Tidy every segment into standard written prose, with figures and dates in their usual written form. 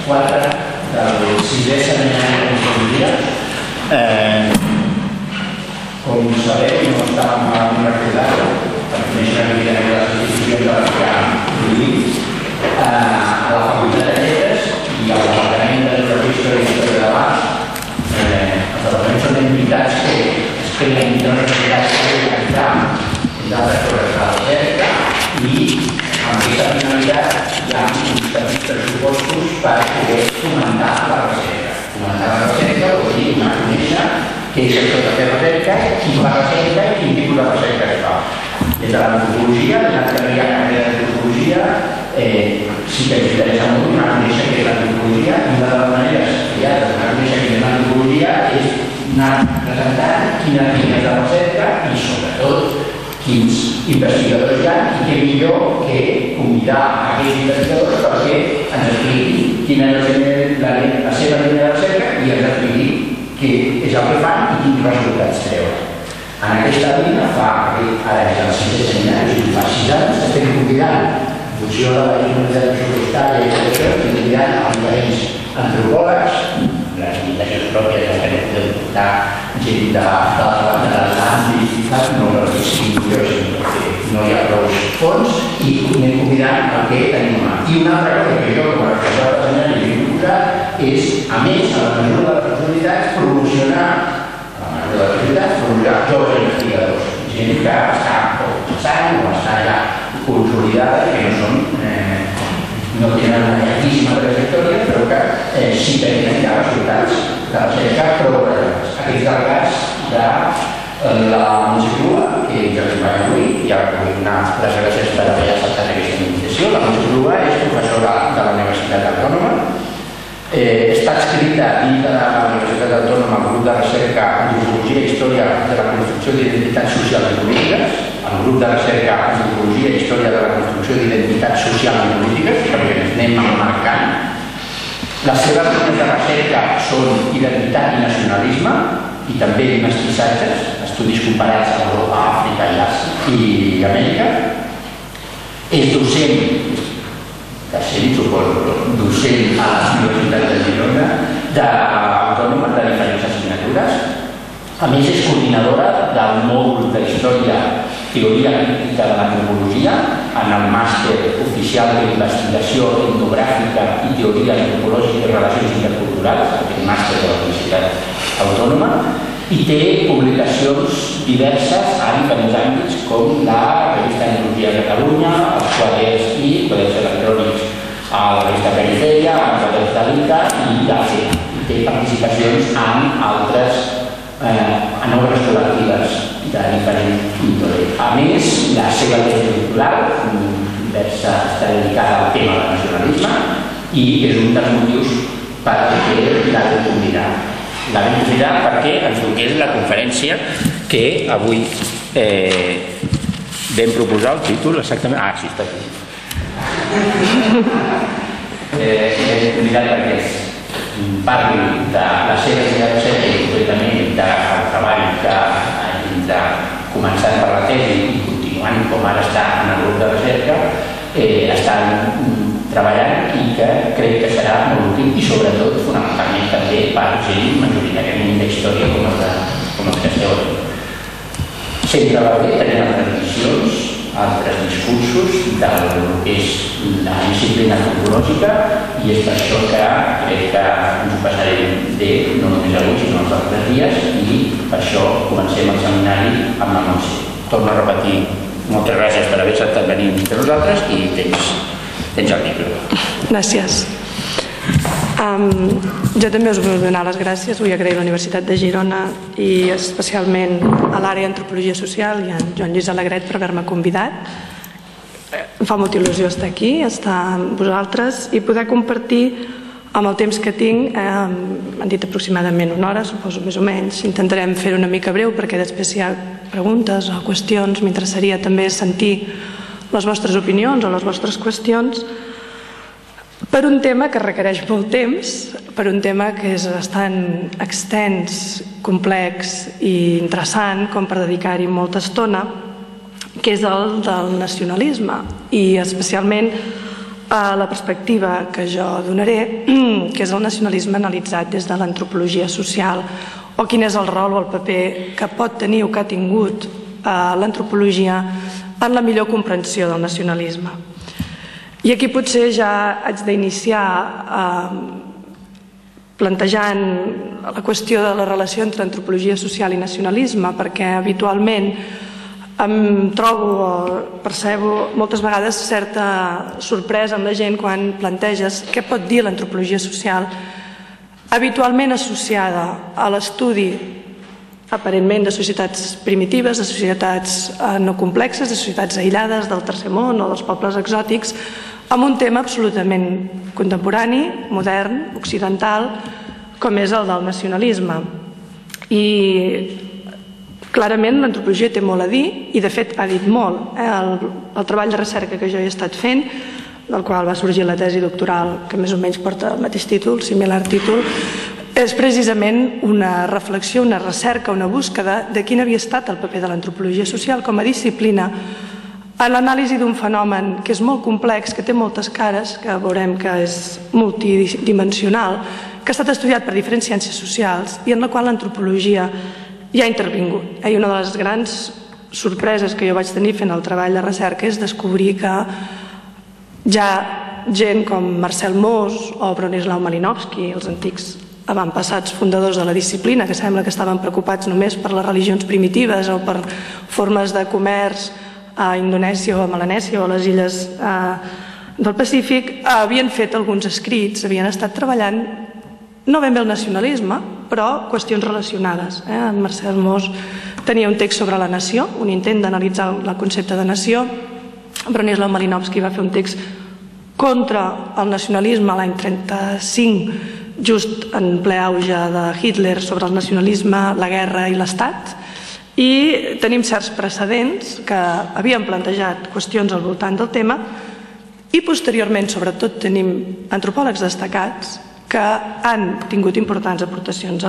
4 del 6è seminari de Conselleria. Com sabeu, no estàvem malament recordats per conèixer una mica de les institucions de les que produïm a la Facultat de Lletres i al Departament de Geografia i Història de l'Art. Els departaments són entitats que es creen de les entitats que entram en d'altres coses de la recerca i amb aquesta finalitat hi ha uns petits pressupostos per poder fomentar la recerca. Fomentar la recerca vol dir donar a conèixer què és això de fer recerca, qui fa recerca i quin tipus de recerca es fa. Des de l'antropologia, des de la carrera d'antropologia, sí que ens interessa molt donar a conèixer què és l'antropologia i una de les maneres que hi ha de donar a conèixer què és l'antropologia és anar presentant quines línies de recerca i sobretot quins investigadors hi ha i què millor que convidar aquests investigadors perquè ens expliquin quina és la seva línia de recerca i ens expliquin què és el que fan i quins resultats treuen. En aquesta línia ara és el 6è seminari, fa 6 anys, estem convidant, en funció de la disponibilitat pressupostària i tot això, estem convidant a diferents antropòlegs, les limitacions pròpies que no podem portar gent de l'àmbit, no perquè sigui millor, sinó perquè no hi ha prou fons, i anem convidant el que tenim a mà. I una altra cosa que jo, com a responsable de seminari, he proposat és, a més, a la mesura de les possibilitats, promocionar joves investigadors, gent que està passant o està ja consolidada i que no tenen una llarguíssima trajectòria, però que sí que tenen ja resultats de recerca prou rellevants. Aquest és el cas de la Montse Clua, que ens acompanya avui, i ara vull donar les gràcies per haver acceptat aquesta invitació. La Montse Clua és professora de la Universitat Autònoma. Està adscrita dins de la Universitat Autònoma al grup de recerca Antropologia i Història de la Construcció d'Identitats Socials i Polítiques, al grup de recerca Antropologia i Història de la Construcció d'Identitats Socials i Polítiques, perquè ens anem emmarcant. Les seves línies de recerca són identitat i nacionalisme, i també mestissatges, estudis comparats a Europa, Àfrica i Amèrica. És docent, docent a les Universitats de Girona, autònoma de diferents assignatures. A més, és coordinadora del mòdul d'Història, Teoria Crítica de l'Antropologia en el màster oficial d'Investigació Etnogràfica i Teoria Antropològica i Relacions Interculturals, aquest màster de la Universitat Autònoma, i té publicacions diverses a diferents àmbits com la revista Antropologia de Catalunya, els quaders i quaders electrònics a la revista Perifèria, a la revista d'Ica i d'Àsia. Té participacions en obres col·lectives de diferent índole. A més, la seva tesi doctoral està dedicada al tema del nacionalisme i és un dels motius per què la vam convidar. La vam convidar perquè ens donés la conferència que avui vam proposar el títol exactament... Sí, està aquí. Hem convidat perquè parli de la seva idea de recerca i concretament del treball que hagin de començar per la tesi i continuant com ara està en el grup de recerca, estan treballant i que crec que serà molt útil i sobretot fonamentalment també per gent majoritàriament d'història com els que esteu aquí. Sempre va bé tenir altres visions, altres discursos del que és la disciplina antropològica i és per això que crec que ens ho passarem bé no només avui sinó els altres dies i per això comencem el seminari amb la Montse. Torno a repetir, moltes gràcies per haver acceptat venir entre nosaltres i tens el micro. Gràcies. Jo també us vull donar les gràcies, vull agrair a la Universitat de Girona i especialment a l'àrea d'Antropologia Social i a en Joan Lluís Alegret per haver-me convidat. Em fa molta il·lusió estar aquí, estar amb vosaltres i poder compartir amb el temps que tinc, han dit aproximadament una hora, suposo més o menys. Intentarem fer-ho una mica breu perquè després si hi ha preguntes o qüestions m'interessaria també sentir les vostres opinions o les vostres qüestions per un tema que requereix molt temps, per un tema que és bastant extens, complex i interessant com per dedicar-hi molta estona, que és el del nacionalisme i especialment la perspectiva que jo donaré, que és el nacionalisme analitzat des de l'antropologia social, o quin és el rol o el paper que pot tenir o que ha tingut l'antropologia en la millor comprensió del nacionalisme. I aquí potser ja haig d'iniciar plantejant la qüestió de la relació entre antropologia social i nacionalisme, perquè habitualment em trobo o percebo moltes vegades certa sorpresa amb la gent quan planteges què pot dir l'antropologia social, habitualment associada a l'estudi aparentment de societats primitives, de societats no complexes, de societats aïllades del tercer món o dels pobles exòtics, amb un tema absolutament contemporani, modern, occidental, com és el del nacionalisme. I clarament l'antropologia té molt a dir i de fet ha dit molt. El treball de recerca que jo he estat fent, del qual va sorgir la tesi doctoral, que més o menys porta el mateix títol, similar títol, és precisament una reflexió, una recerca, una búsqueda de quin havia estat el paper de l'antropologia social com a disciplina en l'anàlisi d'un fenomen que és molt complex, que té moltes cares, que veurem que és multidimensional, que ha estat estudiat per diferents ciències socials i en la qual l'antropologia ja ha intervingut. I una de les grans sorpreses que jo vaig tenir fent el treball de recerca és descobrir que ja gent com Marcel Mauss o Bronisław Malinowski, els antics avantpassats fundadors de la disciplina, que sembla que estaven preocupats només per les religions primitives o per formes de comerç a Indonèsia o a Melanèsia o a les illes del Pacífic, havien fet alguns escrits, havien estat treballant no ben bé el nacionalisme, però qüestions relacionades. En Marcel Mauss tenia un text sobre la nació, un intent d'analitzar el concepte de nació. Bronisław Malinowski va fer un text contra el nacionalisme l'any 1935, just en ple auge de Hitler, sobre el nacionalisme, la guerra i l'Estat. I tenim certs precedents que havien plantejat qüestions al voltant del tema i posteriorment, sobretot, tenim antropòlegs destacats que han tingut importants aportacions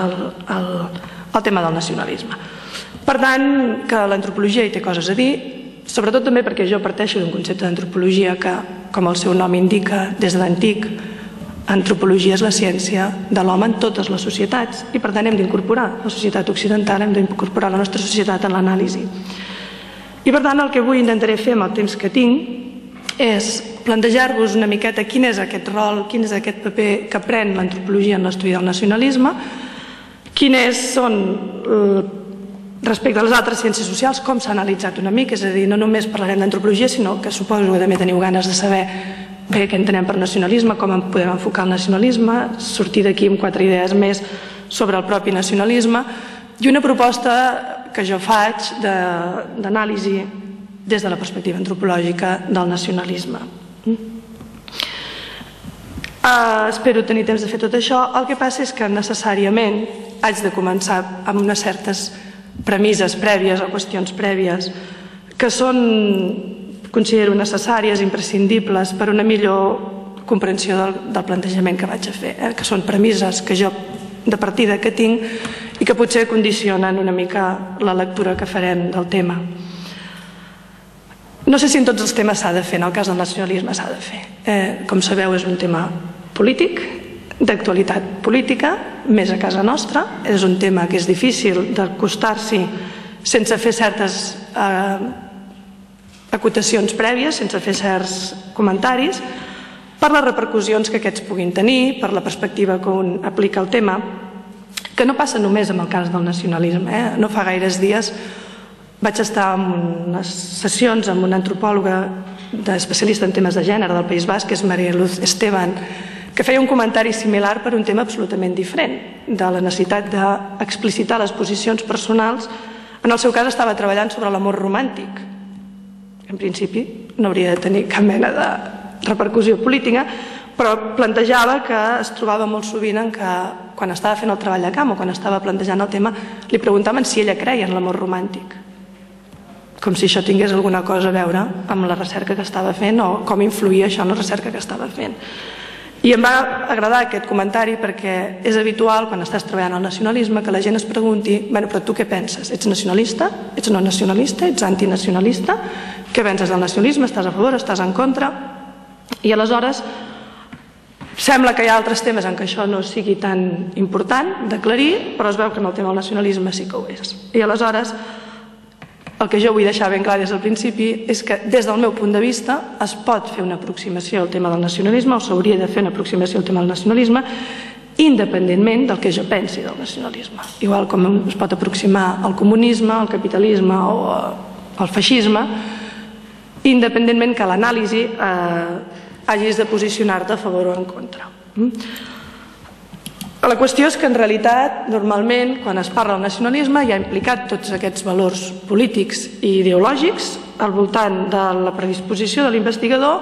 al tema del nacionalisme. Per tant, que l'antropologia hi té coses a dir, sobretot també perquè jo parteixo d'un concepte d'antropologia que, com el seu nom indica, des de l'antic, antropologia és la ciència de l'home en totes les societats i per tant hem d'incorporar la societat occidental, hem d'incorporar la nostra societat en l'anàlisi. I per tant el que avui intentaré fer amb el temps que tinc és plantejar-vos una miqueta quin és aquest rol, quin és aquest paper que pren l'antropologia en l'estudi del nacionalisme, quines són respecte a les altres ciències socials, com s'ha analitzat una mica, és a dir, no només parlarem d'antropologia, sinó que suposo que també teniu ganes de saber bé què entenem per nacionalisme, com podem enfocar el nacionalisme, sortir d'aquí amb 4 idees més sobre el propi nacionalisme i una proposta que jo faig d'anàlisi des de la perspectiva antropològica del nacionalisme. Espero tenir temps de fer tot això. El que passa és que necessàriament haig de començar amb unes certes premisses prèvies o qüestions prèvies que són, considero necessàries, imprescindibles per una millor comprensió del plantejament que vaig a fer, que són premisses que jo de partida que tinc i que potser condicionen una mica la lectura que farem del tema. No sé si en tots els temes s'ha de fer, en el cas del nacionalisme s'ha de fer. Com sabeu, és un tema polític, d'actualitat política, més a casa nostra. És un tema que és difícil d'acostar-s'hi sense fer certes acotacions prèvies, sense fer certs comentaris, per les repercussions que aquests puguin tenir, per la perspectiva que un aplica al tema, que no passa només amb el cas del nacionalisme. No fa gaires dies vaig estar en unes sessions amb una antropòloga especialista en temes de gènere del País Basc, que és Maria Luz Esteban, que feia un comentari similar per un tema absolutament diferent, de la necessitat d'explicitar les posicions personals. En el seu cas estava treballant sobre l'amor romàntic. En principi no hauria de tenir cap mena de repercussió política, però plantejava que es trobava molt sovint en que quan estava fent el treball de camp o quan estava plantejant el tema li preguntaven si ella creia en l'amor romàntic, com si això tingués alguna cosa a veure amb la recerca que estava fent o com influïa això en la recerca que estava fent. I em va agradar aquest comentari perquè és habitual quan estàs treballant al nacionalisme que la gent es pregunti, bueno, però tu què penses? Ets nacionalista? Ets no nacionalista? Ets antinacionalista? Què penses del nacionalisme? Estàs a favor? Estàs en contra? I aleshores sembla que hi ha altres temes en què això no sigui tan important d'aclarir, però es veu que en el tema del nacionalisme sí que ho és. I aleshores el que jo vull deixar ben clar des del principi és que des del meu punt de vista es pot fer una aproximació al tema del nacionalisme, o s'hauria de fer una aproximació al tema del nacionalisme, independentment del que jo pensi del nacionalisme. Igual com es pot aproximar al comunisme, al capitalisme o al feixisme, independentment que l'anàlisi hagis de posicionar-te a favor o en contra. La qüestió és que en realitat, normalment, quan es parla del nacionalisme, hi ha implicat tots aquests valors polítics i ideològics al voltant de la predisposició de l'investigador,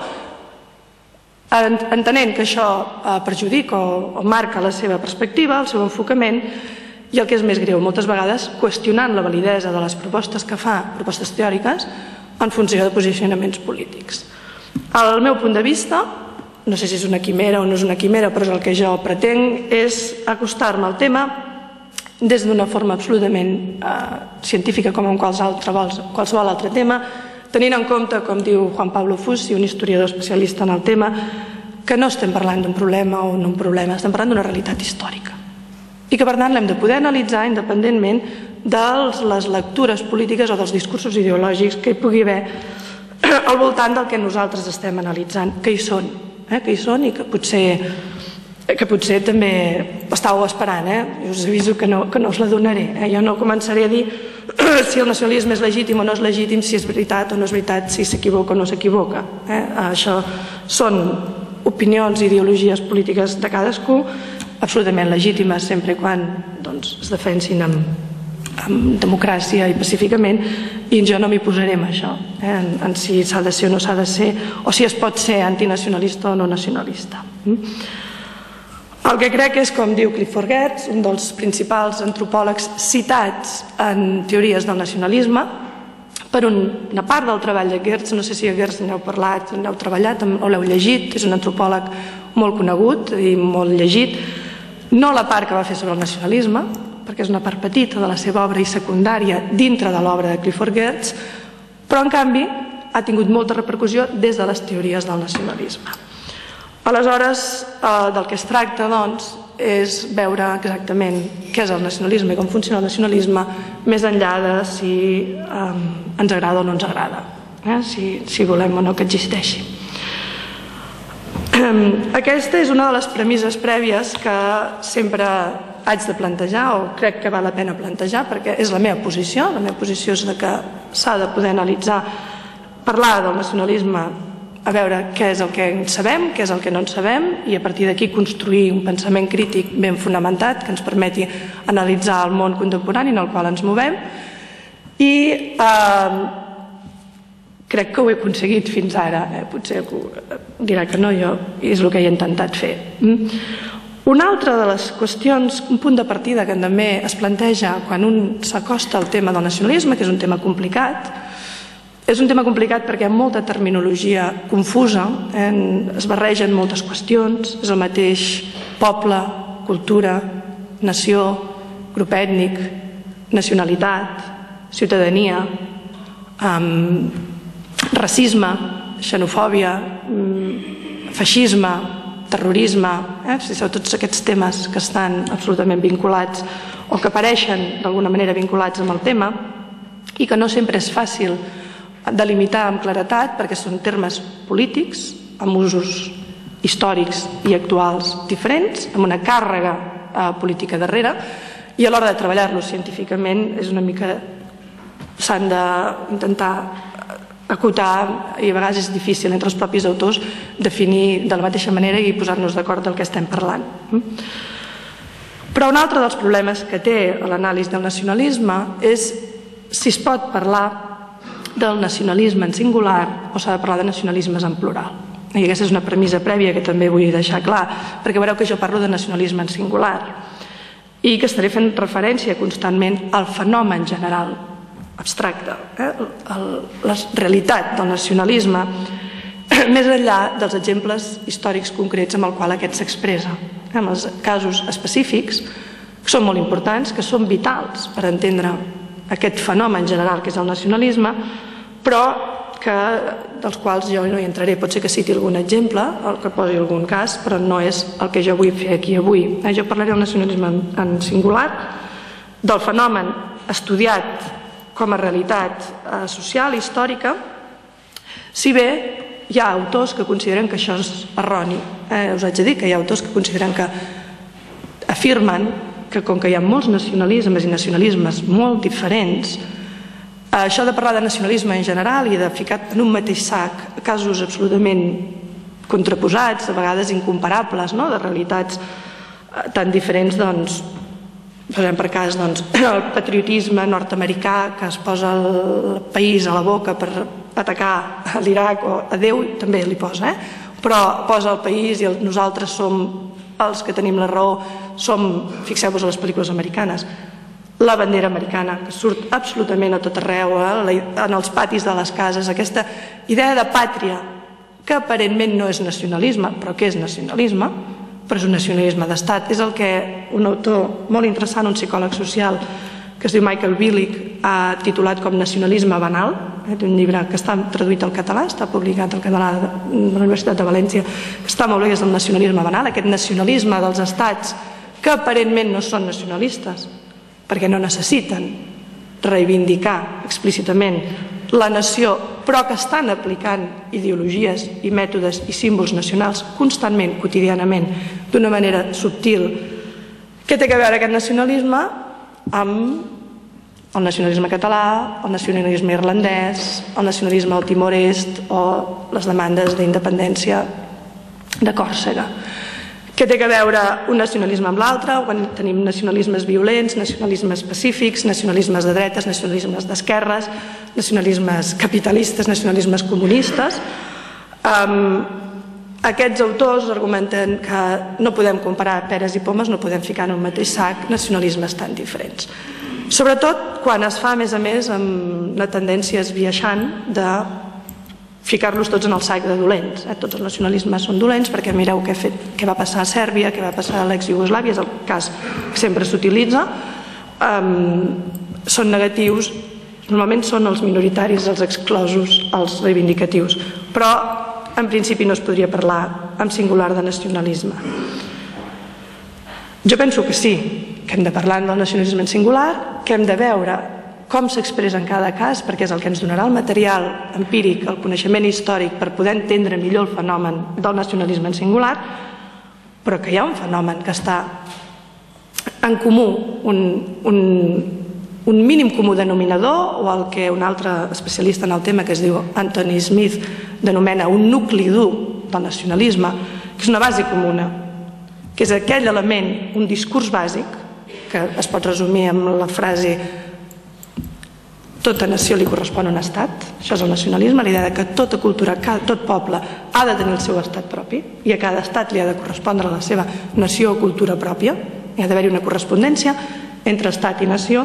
entenent que això perjudica o marca la seva perspectiva, el seu enfocament, i el que és més greu, moltes vegades qüestionant la validesa de les propostes que fa, propostes teòriques, en funció de posicionaments polítics. Al meu punt de vista, no sé si és una quimera o no és una quimera, però el que jo pretenc és acostar-me al tema des d'una forma absolutament científica com en qualsevol altre tema, tenint en compte, com diu Juan Pablo Fussi, un historiador especialista en el tema, que no estem parlant d'un problema o no un problema, estem parlant d'una realitat històrica. I que, per tant, l'hem de poder analitzar independentment de les lectures polítiques o dels discursos ideològics que hi pugui haver al voltant del que nosaltres estem analitzant, que hi són i que potser també estàveu esperant. Jo us aviso que no us la donaré. Jo no començaré a dir si el nacionalisme és legítim o no és legítim, si és veritat o no és veritat, si s'equivoca o no s'equivoca. Això són opinions i ideologies polítiques de cadascú, absolutament legítimes sempre quan es defensin amb democràcia i pacíficament, i jo no m'hi posaré amb això, en si s'ha de ser o no s'ha de ser, o si es pot ser antinacionalista o no nacionalista. El que crec és, com diu Clifford Geertz, un dels principals antropòlegs citats en teories del nacionalisme, per una part del treball de Geertz, no sé si a Geertz n'heu parlat, n'heu treballat o l'heu llegit, és un antropòleg molt conegut i molt llegit, no la part que va fer sobre el nacionalisme, perquè és una part petita de la seva obra i secundària dintre de l'obra de Clifford Geertz, però en canvi ha tingut molta repercussió des de les teories del nacionalisme. Aleshores, del que es tracta, doncs, és veure exactament què és el nacionalisme i com funciona el nacionalisme, més enllà de si ens agrada o no ens agrada, si volem o no que existeixi. Aquesta és una de les premisses prèvies que sempre haig de plantejar, o crec que val la pena plantejar, perquè és la meva posició és que s'ha de poder analitzar, parlar del nacionalisme, a veure què és el que en sabem, què és el que no en sabem, i a partir d'aquí construir un pensament crític ben fonamentat que ens permeti analitzar el món contemporani en el qual ens movem, i crec que ho he aconseguit fins ara, potser dirà que no, jo és el que he intentat fer. Una altra de les qüestions, un punt de partida que també es planteja quan un s'acosta al tema del nacionalisme, que és un tema complicat, perquè hi ha molta terminologia confusa, es barregen moltes qüestions, és el mateix poble, cultura, nació, grup ètnic, nacionalitat, ciutadania, racisme, xenofòbia, feixisme, terrorisme, tots aquests temes que estan absolutament vinculats o que apareixen d'alguna manera vinculats amb el tema i que no sempre és fàcil delimitar amb claretat perquè són termes polítics amb usos històrics i actuals diferents, amb una càrrega política darrere, i a l'hora de treballar-los científicament és una mica s'han d'intentar acotar i a vegades és difícil entre els propis autors definir de la mateixa manera i posar-nos d'acord del que estem parlant. Però un altre dels problemes que té l'anàlisi del nacionalisme és si es pot parlar del nacionalisme en singular o s'ha de parlar de nacionalismes en plural. I aquesta és una premissa prèvia que també vull deixar clar, perquè veureu que jo parlo de nacionalisme en singular i que estaré fent referència constantment al fenomen general abstracte, la realitat del nacionalisme, més enllà dels exemples històrics concrets amb el qual aquest s'expressa. En els casos específics, que són molt importants, que són vitals per entendre aquest fenomen general que és el nacionalisme, però dels quals jo no hi entraré. Pot ser que citi algun exemple, que posi algun cas, però no és el que jo vull fer aquí avui. Jo parlaré del nacionalisme en singular, del fenomen estudiat com a realitat social, històrica, si bé hi ha autors que consideren que això és erroni. Us haig de dir que hi ha autors que consideren que afirmen que com que hi ha molts nacionalismes i nacionalismes molt diferents, això de parlar de nacionalisme en general i de ficar en un mateix sac casos absolutament contraposats, a vegades incomparables, de realitats tan diferents, doncs, posem per cas el patriotisme nord-americà que es posa el país a la boca per atacar a l'Iraq o a Déu, també li posa, però posa el país i nosaltres som els que tenim la raó, fixeu-vos a les pel·lícules americanes, la bandera americana, que surt absolutament a tot arreu, en els patis de les cases, aquesta idea de pàtria, que aparentment no és nacionalisme, però que és nacionalisme, però és un nacionalisme d'estat. És el que un autor molt interessant, un psicòleg social, que es diu Michael Billig, ha titulat com Nacionalisme banal, un llibre que està traduït al català, està publicat al català de la Universitat de València, que està molt bé, és el nacionalisme banal, aquest nacionalisme dels estats que aparentment no són nacionalistes, perquè no necessiten reivindicar explícitament la nació, però que estan aplicant ideologies i mètodes i símbols nacionals constantment, quotidianament, d'una manera subtil. Què té a veure aquest nacionalisme amb el nacionalisme català, el nacionalisme irlandès, el nacionalisme al Timor-Est o les demandes d'independència de Còrsega? Què té a veure un nacionalisme amb l'altre? Quan tenim nacionalismes violents, nacionalismes pacífics, nacionalismes de dretes, nacionalismes d'esquerres, nacionalismes capitalistes, nacionalismes comunistes. Aquests autors argumenten que no podem comparar peres i pomes, no podem ficar en un mateix sac nacionalismes tan diferents. Sobretot quan es fa, a més, amb la tendència esbiaixant de ficar-los tots en el sac de dolents. Tots els nacionalismes són dolents perquè mireu què va passar a Sèrbia, què va passar a l'ex-Iugoslàvia, és el cas que sempre s'utilitza. Són negatius, normalment són els minoritaris, els exclosos, els reivindicatius, però en principi no es podria parlar en singular de nacionalisme. Jo penso que sí, que hem de parlar del nacionalisme en singular, que hem de veure com s'expressa en cada cas, perquè és el que ens donarà el material empíric, el coneixement històric per poder entendre millor el fenomen del nacionalisme en singular, però que hi ha un fenomen que està en comú, un mínim comú denominador, o el que un altre especialista en el tema, que es diu Anthony Smith, denomina un nucli dur del nacionalisme, que és una base comuna, que és aquell element, un discurs bàsic, que es pot resumir amb la frase tota nació li correspon a un estat, això és el nacionalisme, la idea que tota cultura, tot poble ha de tenir el seu estat propi i a cada estat li ha de correspondre la seva nació o cultura pròpia, hi ha d'haver-hi una correspondència entre estat i nació.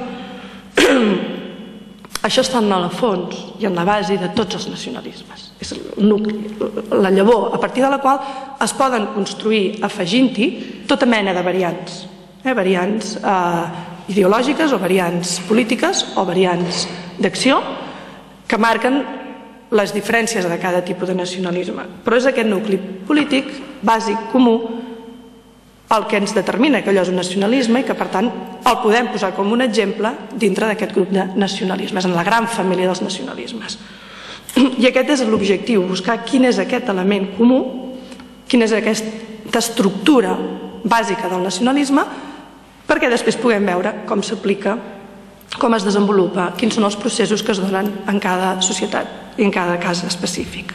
Això està en el fons i en la base de tots els nacionalismes. És el nucli, la llavor, a partir de la qual es poden construir, afegint-hi, tota mena de variants. Variants ideològiques o variants polítiques o variants d'acció que marquen les diferències de cada tipus de nacionalisme. Però és aquest nucli polític, bàsic, comú, el que ens determina que allò és un nacionalisme i que, per tant, el podem posar com un exemple dintre d'aquest grup de nacionalismes, en la gran família dels nacionalismes. I aquest és l'objectiu, buscar quin és aquest element comú, quina és aquesta estructura bàsica del nacionalisme, perquè després puguem veure com s'aplica, com es desenvolupa, quins són els processos que es donen en cada societat i en cada cas específic.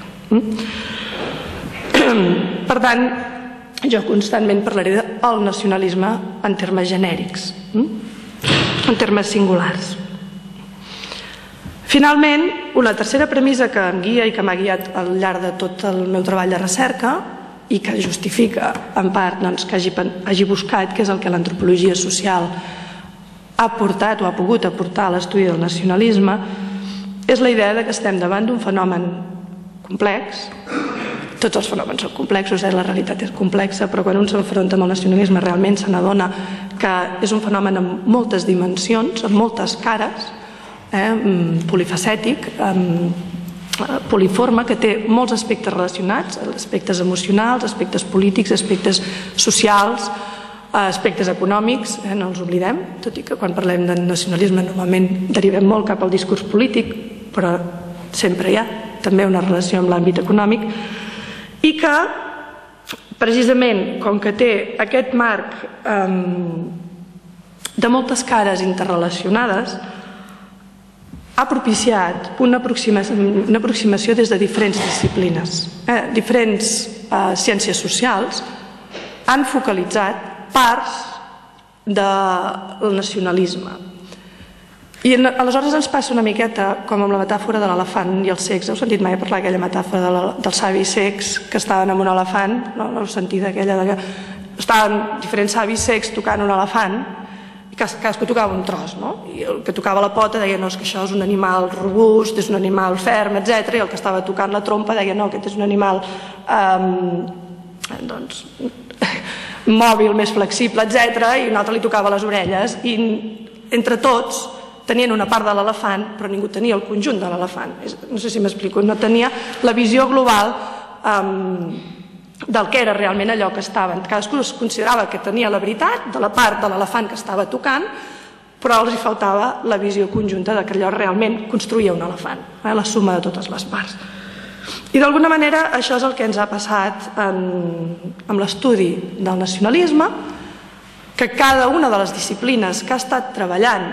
Per tant, jo constantment parlaré del nacionalisme en termes genèrics, en termes singulars. Finalment, una tercera premissa que em guia i que m'ha guiat al llarg de tot el meu treball de recerca i que justifica, en part, que hagi buscat què és el que l'antropologia social ha portat o ha pogut aportar a l'estudi del nacionalisme, és la idea que estem davant d'un fenomen complex. Tots els fenòmens són complexos, la realitat és complexa, però quan un s'enfronta amb el nacionalisme realment se n'adona que és un fenomen amb moltes dimensions, amb moltes cares, polifacètic, poliforme que té molts aspectes relacionats, aspectes emocionals, aspectes polítics, aspectes socials, aspectes econòmics, no els oblidem, tot i que quan parlem de nacionalisme normalment derivem molt cap al discurs polític, però sempre hi ha també una relació amb l'àmbit econòmic, i que precisament com que té aquest marc de moltes cares interrelacionades, ha propiciat una aproximació des de diferents disciplines. Diferents ciències socials han focalitzat parts del nacionalisme. I aleshores ens passa una miqueta com amb la metàfora de l'elefant i els cecs. Heu sentit mai parlar aquella metàfora dels savis cecs que estaven amb un elefant? No heu sentit aquella que estaven diferents savis cecs tocant un elefant i cadascú tocava un tros, no? I el que tocava la pota deia no, és que això és un animal robust, és un animal ferm, etc. I el que estava tocant la trompa deia no, aquest és un animal mòbil, més flexible, etc. I un altre li tocava les orelles i entre tots tenien una part de l'elefant però ningú tenia el conjunt de l'elefant. No sé si m'explico, no tenia la visió global del que era realment allò que estaven. Cadascú es considerava que tenia la veritat de la part de l'elefant que estava tocant, però els hi faltava la visió conjunta de que allò realment construïa un elefant, la suma de totes les parts. I d'alguna manera això és el que ens ha passat amb l'estudi del nacionalisme, que cada una de les disciplines que ha estat treballant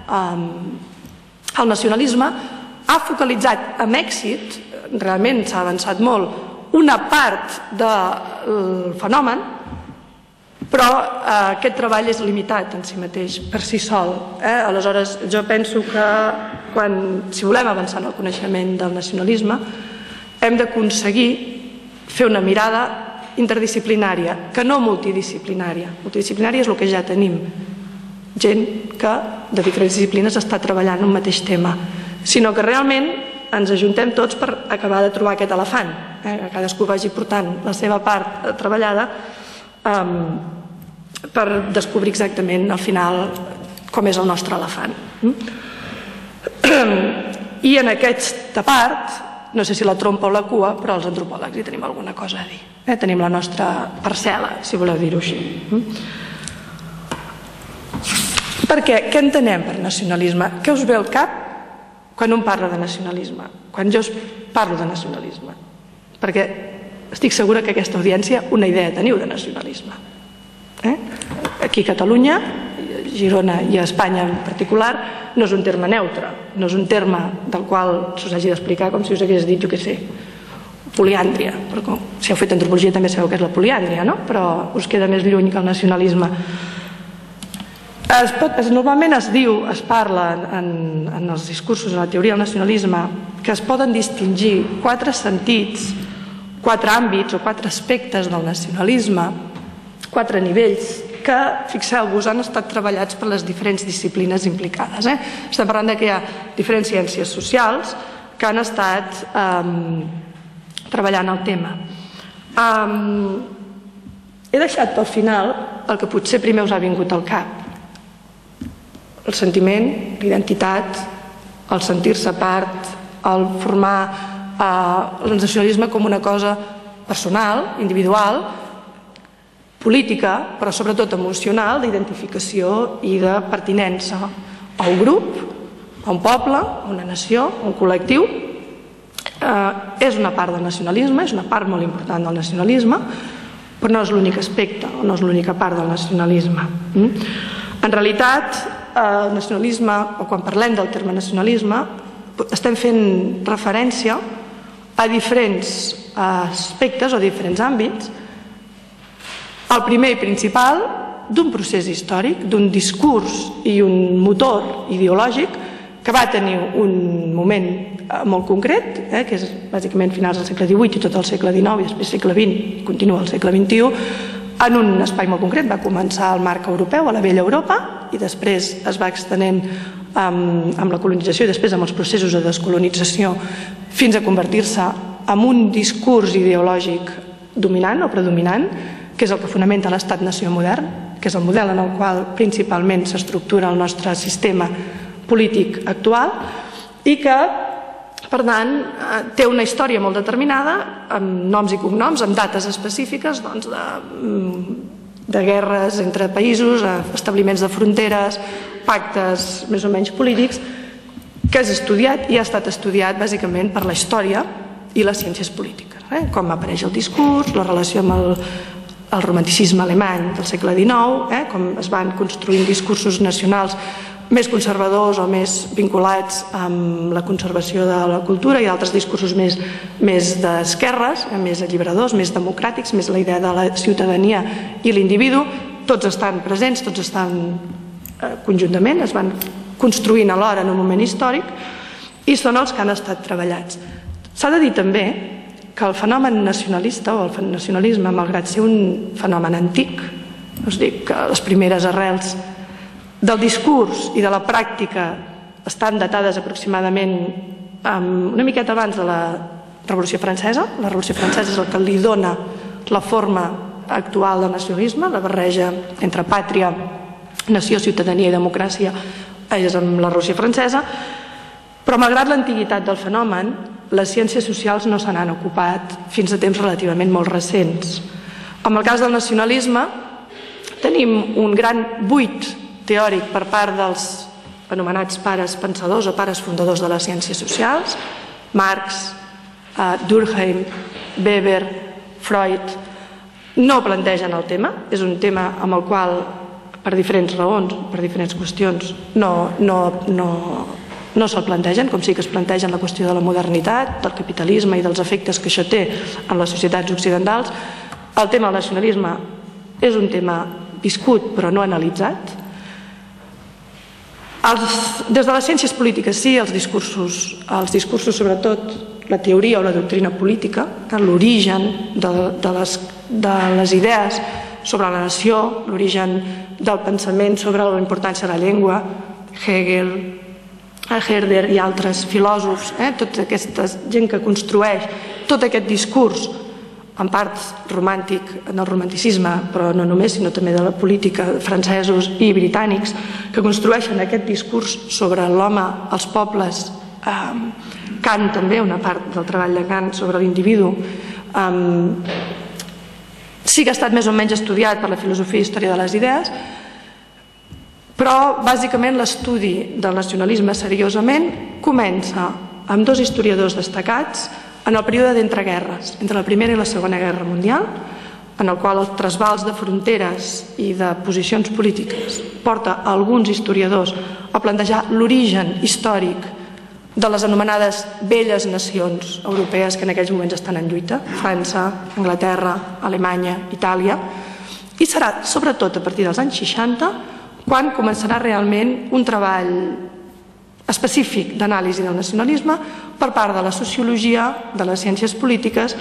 el nacionalisme ha focalitzat amb èxit, realment s'ha avançat molt, una part del fenomen, però aquest treball és limitat en si mateix, per si sol. Aleshores, jo penso que si volem avançar en el coneixement del nacionalisme, hem d'aconseguir fer una mirada interdisciplinària, que no multidisciplinària. Multidisciplinària és el que ja tenim. Gent que de diferents disciplines està treballant un mateix tema, sinó que realment ens ajuntem tots per acabar de trobar aquest elefant, que cadascú vagi portant la seva part treballada per descobrir exactament al final com és el nostre elefant. I en aquesta part, no sé si la trompa o la cua, però els antropòlegs hi tenim alguna cosa a dir. Tenim la nostra parcel·la, si voleu dir-ho així. Perquè què entenem per nacionalisme? Què us ve al cap quan un parla de nacionalisme? Quan jo parlo de nacionalisme? Perquè estic segura que aquesta audiència una idea teniu de nacionalisme. Aquí a Catalunya, Girona i a Espanya en particular, no és un terme neutre, no és un terme del qual s'us hagi d'explicar com si us hagués dit, jo què sé, poliàndria. Si heu fet antropologia també sabeu què és la poliàndria, no? Però us queda més lluny que el nacionalisme. Normalment es parla en els discursos, en la teoria del nacionalisme, que es poden distingir 4 sentits, 4 àmbits o 4 aspectes del nacionalisme, 4 nivells, que, fixeu-vos, han estat treballats per les diferents disciplines implicades. Estem parlant que hi ha diferents ciències socials que han estat treballant el tema. He deixat pel final el que potser primer us ha vingut al cap. El sentiment, l'identitat, el sentir-se part, el formar el nacionalisme com una cosa personal, individual, política, però sobretot emocional, d'identificació i de pertinença a un grup, a un poble, a una nació, a un col·lectiu. És una part del nacionalisme, és una part molt important del nacionalisme, però no és l'únic aspecte, no és l'única part del nacionalisme. En realitat, el nacionalisme, o quan parlem del terme nacionalisme, estem fent referència a diferents aspectes o diferents àmbits. El primer i principal d'un procés històric, d'un discurs i un motor ideològic que va tenir un moment molt concret, que és bàsicament finals del segle XVIII i tot el segle XIX i després segle XX i continua el segle XXI, en un espai molt concret. Va començar al marc europeu, a la vella Europa, i després es va extenent amb la colonització i després amb els processos de descolonització fins a convertir-se en un discurs ideològic dominant o predominant, que és el que fonamenta l'estat-nació modern, que és el model en el qual principalment s'estructura el nostre sistema polític actual, i que Per tant, té una història molt determinada, amb noms i cognoms, amb dates específiques de guerres entre països, establiments de fronteres, pactes més o menys polítics, que és estudiat i ha estat estudiat bàsicament per la història i les ciències polítiques, com apareix el discurs, la relació amb el romanticisme alemany del segle XIX, com es van construint discursos nacionals més conservadors o més vinculats amb la conservació de la cultura i altres discursos més d'esquerres, més alliberadors, més democràtics, més la idea de la ciutadania i l'individu. Tots estan presents, tots estan conjuntament, es van construint alhora en un moment històric i són els que han estat treballats. S'ha de dir també que el fenomen nacionalista o el nacionalisme, malgrat ser un fenomen antic, us dic que les primeres arrels del discurs i de la pràctica estan datades aproximadament una miqueta abans de la Revolució Francesa. La Revolució Francesa és el que li dona la forma actual del nacionalisme, la barreja entre pàtria, nació, ciutadania i democràcia és amb la Revolució Francesa, però malgrat l'antiguitat del fenomen, les ciències socials no se n'han ocupat fins a temps relativament molt recents. En el cas del nacionalisme tenim un gran buit teòric per part dels anomenats pares pensadors o pares fundadors de les ciències socials, Marx, Durkheim, Weber, Freud, no plantegen el tema, és un tema amb el qual per diferents raons, per diferents qüestions, no se'l plantegen, com sí que es plantegen la qüestió de la modernitat, del capitalisme i dels efectes que això té en les societats occidentals. El tema del nacionalisme és un tema viscut però no analitzat. Des de les ciències polítiques sí, els discursos sobretot, la teoria o la doctrina política, l'origen de les idees sobre la nació, l'origen del pensament sobre la importància de la llengua, Hegel, Herder i altres filòsofs, tota aquesta gent que construeix tot aquest discurs, en part romàntic, en el romanticisme, però no només, sinó també de la política, francesos i britànics, que construeixen aquest discurs sobre l'home, els pobles, Kant també, una part del treball de Kant sobre l'individu, sí que ha estat més o menys estudiat per la filosofia i història de les idees, però bàsicament l'estudi del nacionalisme seriosament comença amb dos historiadors destacats en el període d'entreguerres, entre la Primera i la Segona Guerra Mundial, en el qual els trasbals de fronteres i de posicions polítiques porta alguns historiadors a plantejar l'origen històric de les anomenades velles nacions europees que en aquells moments estan en lluita, França, Anglaterra, Alemanya, Itàlia, i serà sobretot a partir dels anys 60 quan començarà realment un treball específic d'anàlisi del nacionalisme per part de la sociologia, de les ciències polítiques,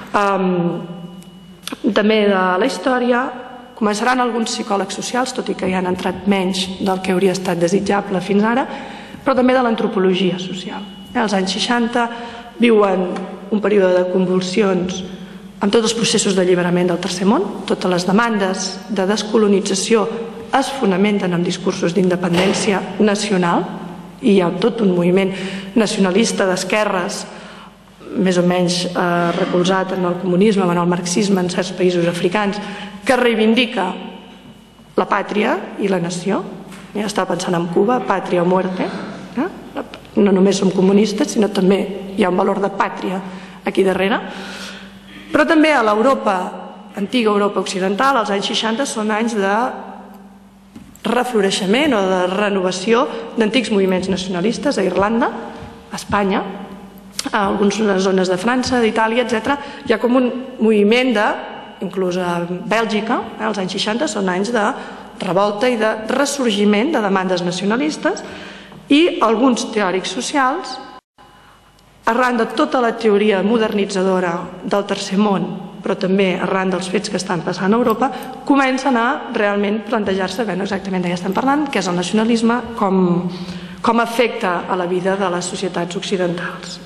també de la història. Començaran alguns psicòlegs socials, tot i que hi han entrat menys del que hauria estat desitjable fins ara, però també de l'antropologia social. Als anys 60 viuen un període de convulsions amb tots els processos d'alliberament del Tercer Món, totes les demandes de descolonització es fonamenten en discursos d'independència nacional, i hi ha tot un moviment nacionalista d'esquerres més o menys recolzat en el comunisme, en el marxisme en certs països africans, que reivindica la pàtria i la nació. Ja estava pensant en Cuba, pàtria o muerte. No només som comunistes, sinó també hi ha un valor de pàtria aquí darrere. Però també a l'Europa, antiga Europa occidental, els anys 60 són anys de refloreixement o de renovació d'antics moviments nacionalistes a Irlanda, a Espanya, a algunes zones de França, d'Itàlia, etc. Hi ha com un moviment inclús a Bèlgica, els anys 60 són anys de revolta i de ressorgiment de demandes nacionalistes, i alguns teòrics socials, arran de tota la teoria modernitzadora del Tercer Món, però també arran dels fets que estan passant a Europa, comencen a realment plantejar-se exactament de què estem parlant, que és el nacionalisme, com afecta a la vida de les societats occidentals.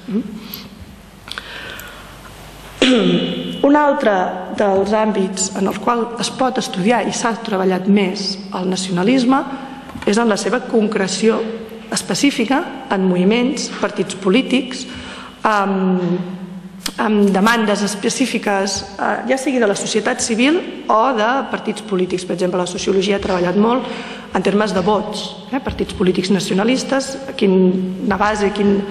Un altre dels àmbits en els quals es pot estudiar i s'ha treballat més el nacionalisme és en la seva concreció específica en moviments, partits polítics, amb demandes específiques, ja sigui de la societat civil o de partits polítics. Per exemple, la sociologia ha treballat molt en termes de vots, partits polítics nacionalistes, quina base,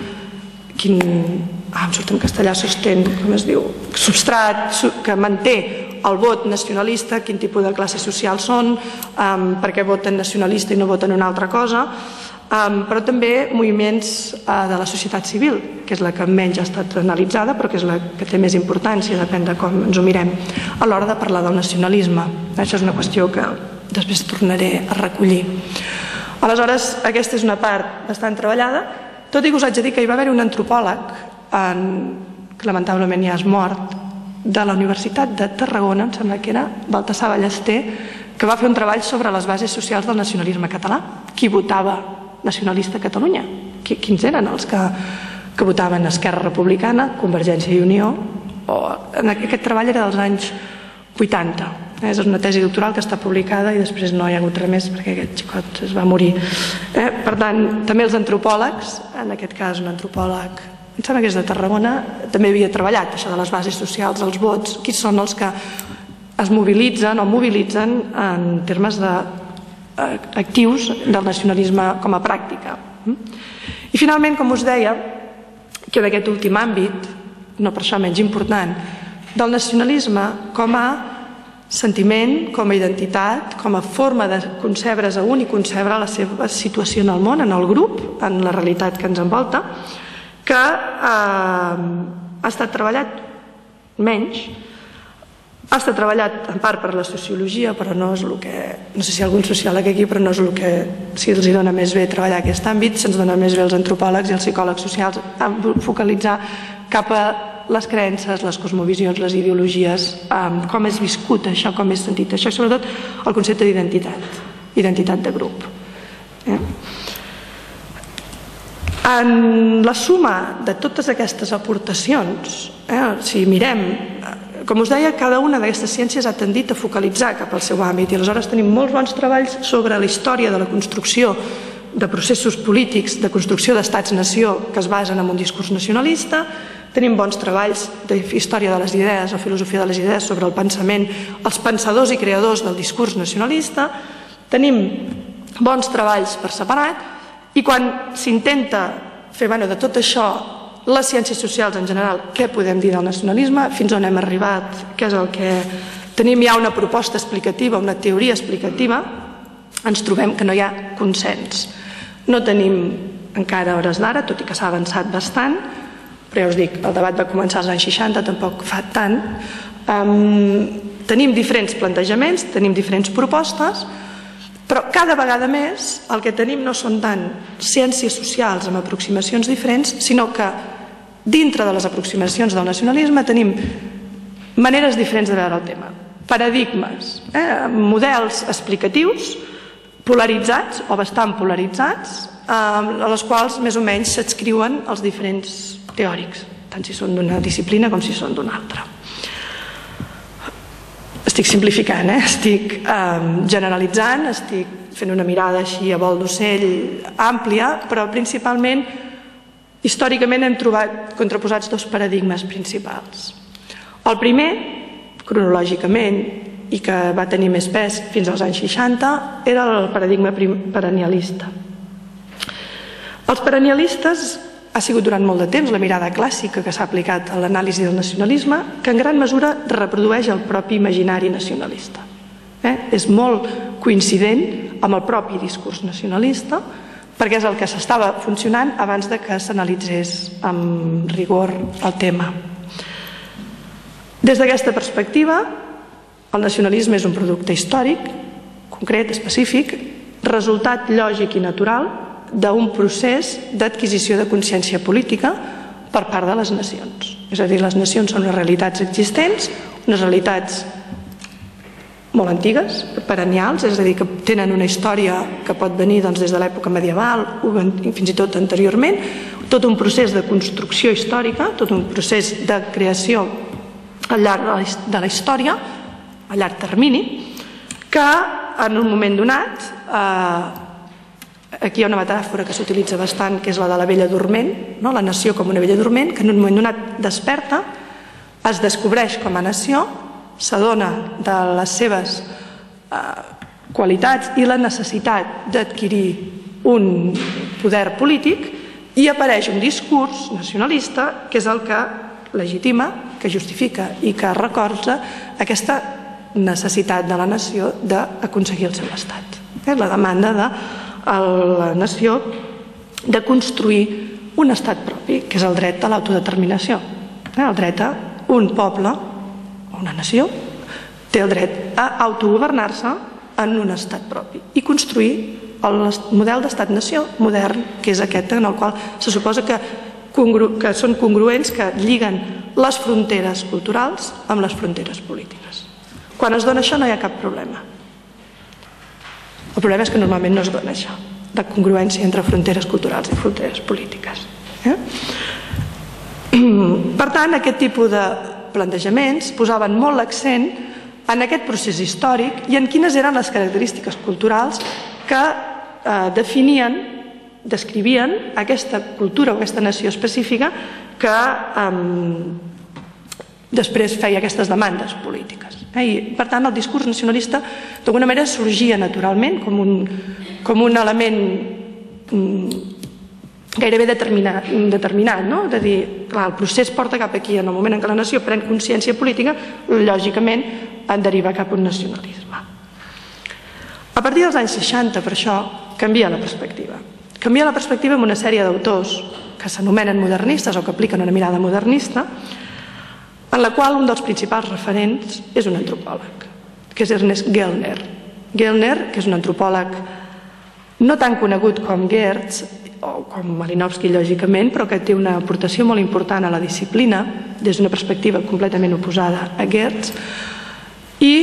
em surt en castellà, sostén, com es diu, substrat que manté el vot nacionalista, quin tipus de classe social són, per què voten nacionalista i no voten una altra cosa, però també moviments de la societat civil, que és la que menys ha estat analitzada, però que és la que té més importància, depèn de com ens ho mirem, a l'hora de parlar del nacionalisme. Això és una qüestió que després tornaré a recollir. Aleshores, aquesta és una part bastant treballada, tot i que us haig de dir que hi va haver un antropòleg, que lamentablement ja és mort, de la Universitat de Tarragona, em sembla que era Baltasar Ballester, que va fer un treball sobre les bases socials del nacionalisme català. Qui votava nacionalista a Catalunya? Quins eren els que votaven Esquerra Republicana, Convergència i Unió? Aquest treball era dels anys 80. És una tesi doctoral que està publicada i després no hi ha hagut res més perquè aquest xicot es va morir. Per tant, també els antropòlegs, en aquest cas un antropòleg, em sembla que és de Tarragona, també havia treballat això de les bases socials, els vots, qui són els que es mobilitzen o mobilitzen en termes actius del nacionalisme com a pràctica. I finalment, com us deia, que d'aquest últim àmbit, no per això menys important, del nacionalisme com a sentiment, com a identitat, com a forma de concebre's a un i concebre la seva situació en el món, en el grup, en la realitat que ens envolta, que ha estat treballat menys, ha estat treballat en part per la sociologia, però no és el que, no sé si hi ha algun sociòleg aquí, però no és el que, si els dona més bé treballar aquest àmbit, se'ns dona més bé els antropòlegs i els psicòlegs socials a focalitzar cap a les creences, les cosmovisions, les ideologies, com és viscut això, com és sentit això, i sobretot el concepte d'identitat, identitat de grup. En la suma de totes aquestes aportacions, si mirem, com us deia, cada una d'aquestes ciències ha tendit a focalitzar cap al seu àmbit i aleshores tenim molts bons treballs sobre la història de la construcció de processos polítics, de construcció d'estats-nació que es basen en un discurs nacionalista, tenim bons treballs de història de les idees o filosofia de les idees sobre el pensament, els pensadors i creadors del discurs nacionalista, tenim bons treballs per separat i quan s'intenta fer de tot això les ciències socials en general, què podem dir del nacionalisme, fins on hem arribat, què és el que tenim ja una proposta explicativa, una teoria explicativa, ens trobem que no hi ha consens. No tenim encara hores d'ara, tot i que s'ha avançat bastant, però ja us dic, el debat va començar als anys 60, tampoc fa tant. Tenim diferents plantejaments, tenim diferents propostes, però cada vegada més el que tenim no són tant ciències socials amb aproximacions diferents, sinó que dintre de les aproximacions del nacionalisme tenim maneres diferents de veure el tema, paradigmes, models explicatius polaritzats o bastant polaritzats, a les quals més o menys s'adscriuen els diferents teòrics, tant si són d'una disciplina com si són d'una altra. Estic simplificant, estic generalitzant, estic fent una mirada així a vol d'ocell àmplia, però principalment històricament hem trobat contraposats dos paradigmes principals. El primer, cronològicament, i que va tenir més pes fins als anys 60, era el paradigma perennialista. Els perennialistes ha sigut durant molt de temps la mirada clàssica que s'ha aplicat a l'anàlisi del nacionalisme, que en gran mesura reprodueix el propi imaginari nacionalista. És molt coincident amb el propi discurs nacionalista, perquè és el que s'estava funcionant abans que s'analitzés amb rigor el tema. Des d'aquesta perspectiva, el nacionalisme és un producte històric, concret, específic, resultat lògic i natural d'un procés d'adquisició de consciència política per part de les nacions. És a dir, les nacions són unes realitats existents, unes realitats molt antigues, perennials, és a dir, que tenen una història que pot venir des de l'època medieval o fins i tot anteriorment, tot un procés de construcció històrica, tot un procés de creació al llarg de la història, a llarg termini, que en un moment donat aquí hi ha una metàfora que s'utilitza bastant, que és la de la vella dorment, la nació com una vella dorment, que en un moment donat desperta, es descobreix com a nació, s'adona de les seves qualitats i la necessitat d'adquirir un poder polític, i apareix un discurs nacionalista que és el que legitima, que justifica i que recolza aquesta necessitat de la nació d'aconseguir el seu estat. La demanda de la nació de construir un estat propi, que és el dret a l'autodeterminació. El dret a un poble, una nació, té el dret a autogovernar-se en un estat propi i construir el model d'estat-nació modern, que és aquest en el qual se suposa que són congruents, que lliguen les fronteres culturals amb les fronteres polítiques. Quan es dona això no hi ha cap problema. El problema és que normalment no es dona això, de congruència entre fronteres culturals i fronteres polítiques. Per tant, aquest tipus de plantejaments posaven molt l'accent en aquest procés històric i en quines eren les característiques culturals que definien, descrivien aquesta cultura o aquesta nació específica que després feia aquestes demandes polítiques. I, per tant, el discurs nacionalista d'alguna manera sorgia naturalment com un element gairebé determinat, de dir, clar, el procés porta cap aquí, en el moment en què la nació pren consciència política, lògicament en deriva cap a un nacionalisme. A partir dels anys 60, per això, canvia la perspectiva. Canvia la perspectiva amb una sèrie d'autors que s'anomenen modernistes o que apliquen una mirada modernista, en la qual un dels principals referents és un antropòleg, que és Ernest Gellner. Gellner, que és un antropòleg no tan conegut com Geertz o com Malinowski, lògicament, però que té una aportació molt important a la disciplina des d'una perspectiva completament oposada a Geertz, i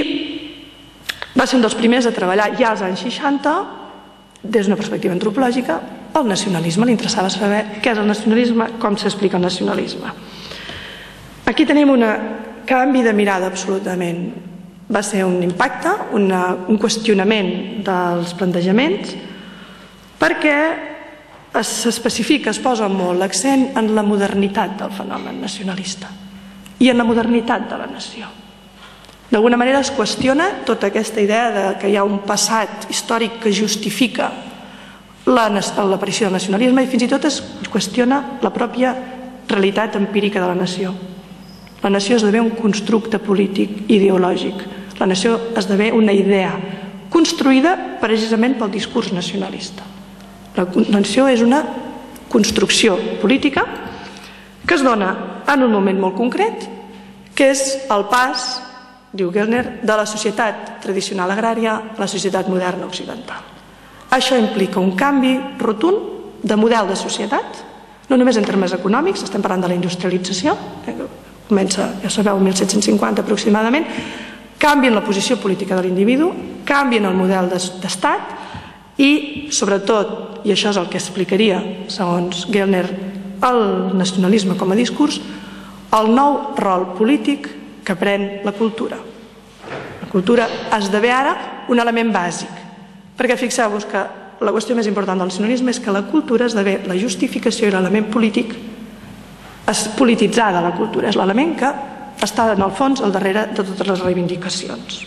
va ser un dels primers a treballar ja als anys 60 des d'una perspectiva antropològica el nacionalisme. Li interessava saber què és el nacionalisme, com s'explica el nacionalisme. Aquí tenim un canvi de mirada absolutament. Va ser un impacte, un qüestionament dels plantejaments, perquè s'especifica, es posa molt l'accent en la modernitat del fenomen nacionalista i en la modernitat de la nació. D'alguna manera es qüestiona tota aquesta idea que hi ha un passat històric que justifica l'aparició del nacionalisme i fins i tot es qüestiona la pròpia realitat empírica de la nació. La nació esdevé un constructe polític ideològic. La nació esdevé una idea construïda precisament pel discurs nacionalista. La nació és una construcció política que es dona en un moment molt concret, que és el pas, diu Gellner, de la societat tradicional agrària a la societat moderna occidental. Això implica un canvi rotund de model de societat, no només en termes econòmics, estem parlant de la industrialització, comença, ja sabeu, el 1750 aproximadament, canvien la posició política de l'individu, canvien el model d'estat i, sobretot, i això és el que explicaria, segons Gellner, el nacionalisme com a discurs, el nou rol polític que pren la cultura. La cultura esdevé ara un element bàsic, perquè fixeu-vos que la qüestió més important del nacionalisme és que la cultura esdevé la justificació i l'element polític polititzada. La cultura és l'element que està en el fons al darrere de totes les reivindicacions.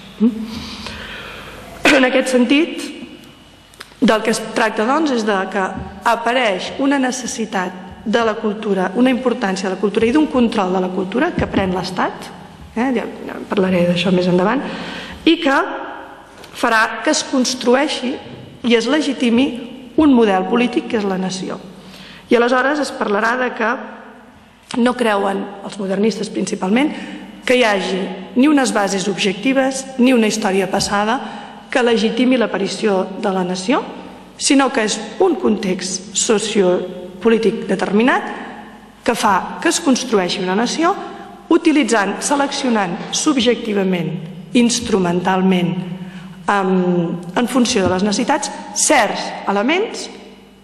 En aquest sentit, del que es tracta doncs és que apareix una necessitat de la cultura, una importància de la cultura i d'un control de la cultura que pren l'Estat, ja parlaré d'això més endavant, i que farà que es construeixi i es legitimi un model polític que és la nació. I aleshores es parlarà de que no creuen, els modernistes principalment, que hi hagi ni unes bases objectives ni una història passada que legitimi l'aparició de la nació, sinó que és un context sociopolític determinat que fa que es construeixi una nació utilitzant, seleccionant subjectivament, instrumentalment, en funció de les necessitats, certs elements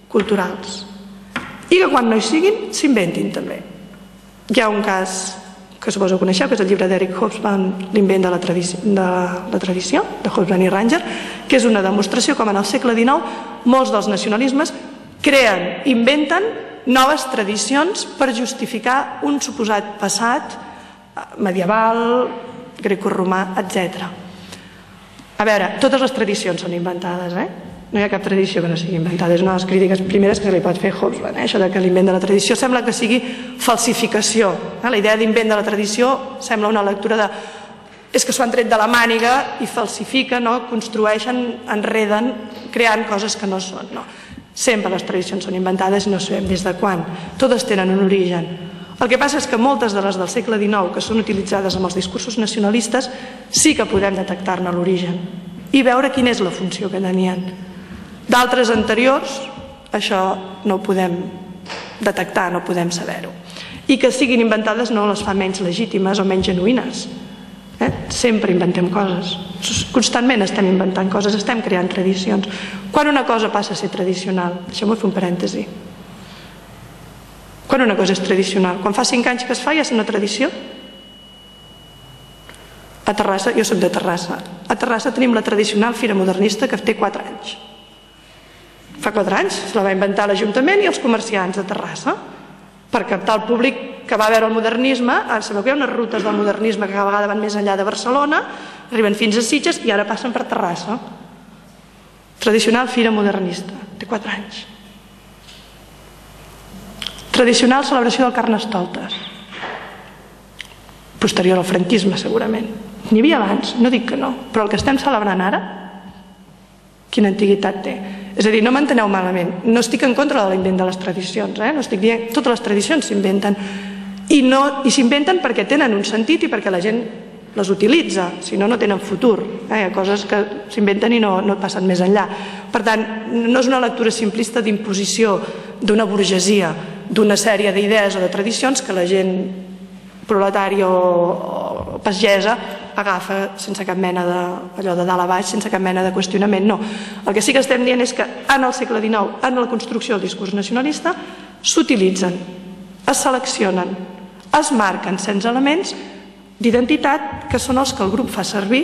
culturals i que quan no hi siguin s'inventin també. Hi ha un cas que suposo que coneixeu, que és el llibre d'Eric Hobsbawm, L'invent de la tradició, de Hobsbawm i Ranger, que és una demostració com en el segle XIX molts dels nacionalismes creen, inventen noves tradicions per justificar un suposat passat medieval, grecorromà, etc. A veure, totes les tradicions són inventades, no hi ha cap tradició que no sigui inventada. És una de les crítiques primeres que se li pot fer a Hobsbawm, això de que l'invent de la tradició sembla que sigui falsificació. La idea d'invent de la tradició sembla una lectura de és que s'ho han tret de la màniga i falsifiquen, construeixen, enreden, creant coses que no són. Sempre les tradicions són inventades i no sabem des de quan. Totes tenen un origen. El que passa és que moltes de les del segle XIX que són utilitzades amb els discursos nacionalistes sí que podem detectar-ne l'origen i veure quina és la funció que tenien. D'altres anteriors, això no ho podem detectar, no podem saber-ho. I que siguin inventades no les fa menys legítimes o menys genuïnes. Sempre inventem coses. Constantment estem inventant coses, estem creant tradicions. Quan una cosa passa a ser tradicional? Deixeu-me fer un parèntesi. Quan una cosa és tradicional? Quan fa 5 anys que es fa ja és una tradició? A Terrassa, jo soc de Terrassa, a Terrassa tenim la tradicional Fira Modernista que té 4 anys. Fa 4 anys se la va inventar l'Ajuntament i els comerciants de Terrassa per captar el públic que va veure el modernisme. Ara sabeu que hi ha unes rutes del modernisme que cada vegada van més enllà de Barcelona, arriben fins a Sitges i ara passen per Terrassa. Tradicional Fira Modernista, té 4 anys. Tradicional celebració del Carnestoltes, posterior al franquisme segurament. N'hi havia abans, no dic que no, però el que estem celebrant ara, quina antiguitat té? És a dir, no m'enteneu malament, no estic en contra de l'invent de les tradicions, no estic dient, totes les tradicions s'inventen i s'inventen perquè tenen un sentit i perquè la gent les utilitza, si no, no tenen futur. Hi ha coses que s'inventen i no passen més enllà. Per tant, no és una lectura simplista d'imposició d'una burgesia, d'una sèrie d'idees o de tradicions que la gent proletària o pagesa agafa sense cap mena d'allò de dalt a baix, sense cap mena de qüestionament. No. El que sí que estem dient és que en el segle XIX, en la construcció del discurs nacionalista, s'utilitzen, es seleccionen, es marquen sense elements d'identitat que són els que el grup fa servir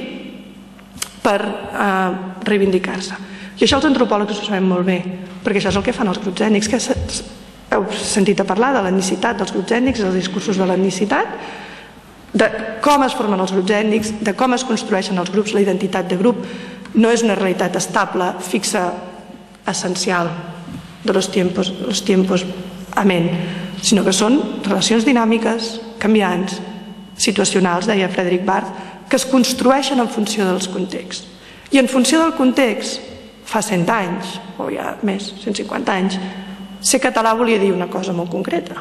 per reivindicar-se. I això els antropòlegs ho sabem molt bé, perquè això és el que fan els grups ètnics, que heu sentit a parlar de l'etnicitat dels grups ètnics, dels discursos de l'etnicitat, de com es formen els grups ètnics, de com es construeixen els grups, la identitat de grup no és una realitat estable, fixa, essencial de los tiempos amén, sinó que són relacions dinàmiques, canviants, situacionals, deia Frederic Barth, que es construeixen en funció dels contexts. I en funció del context, fa 100 anys, o ja més, 150 anys, ser català volia dir una cosa molt concreta.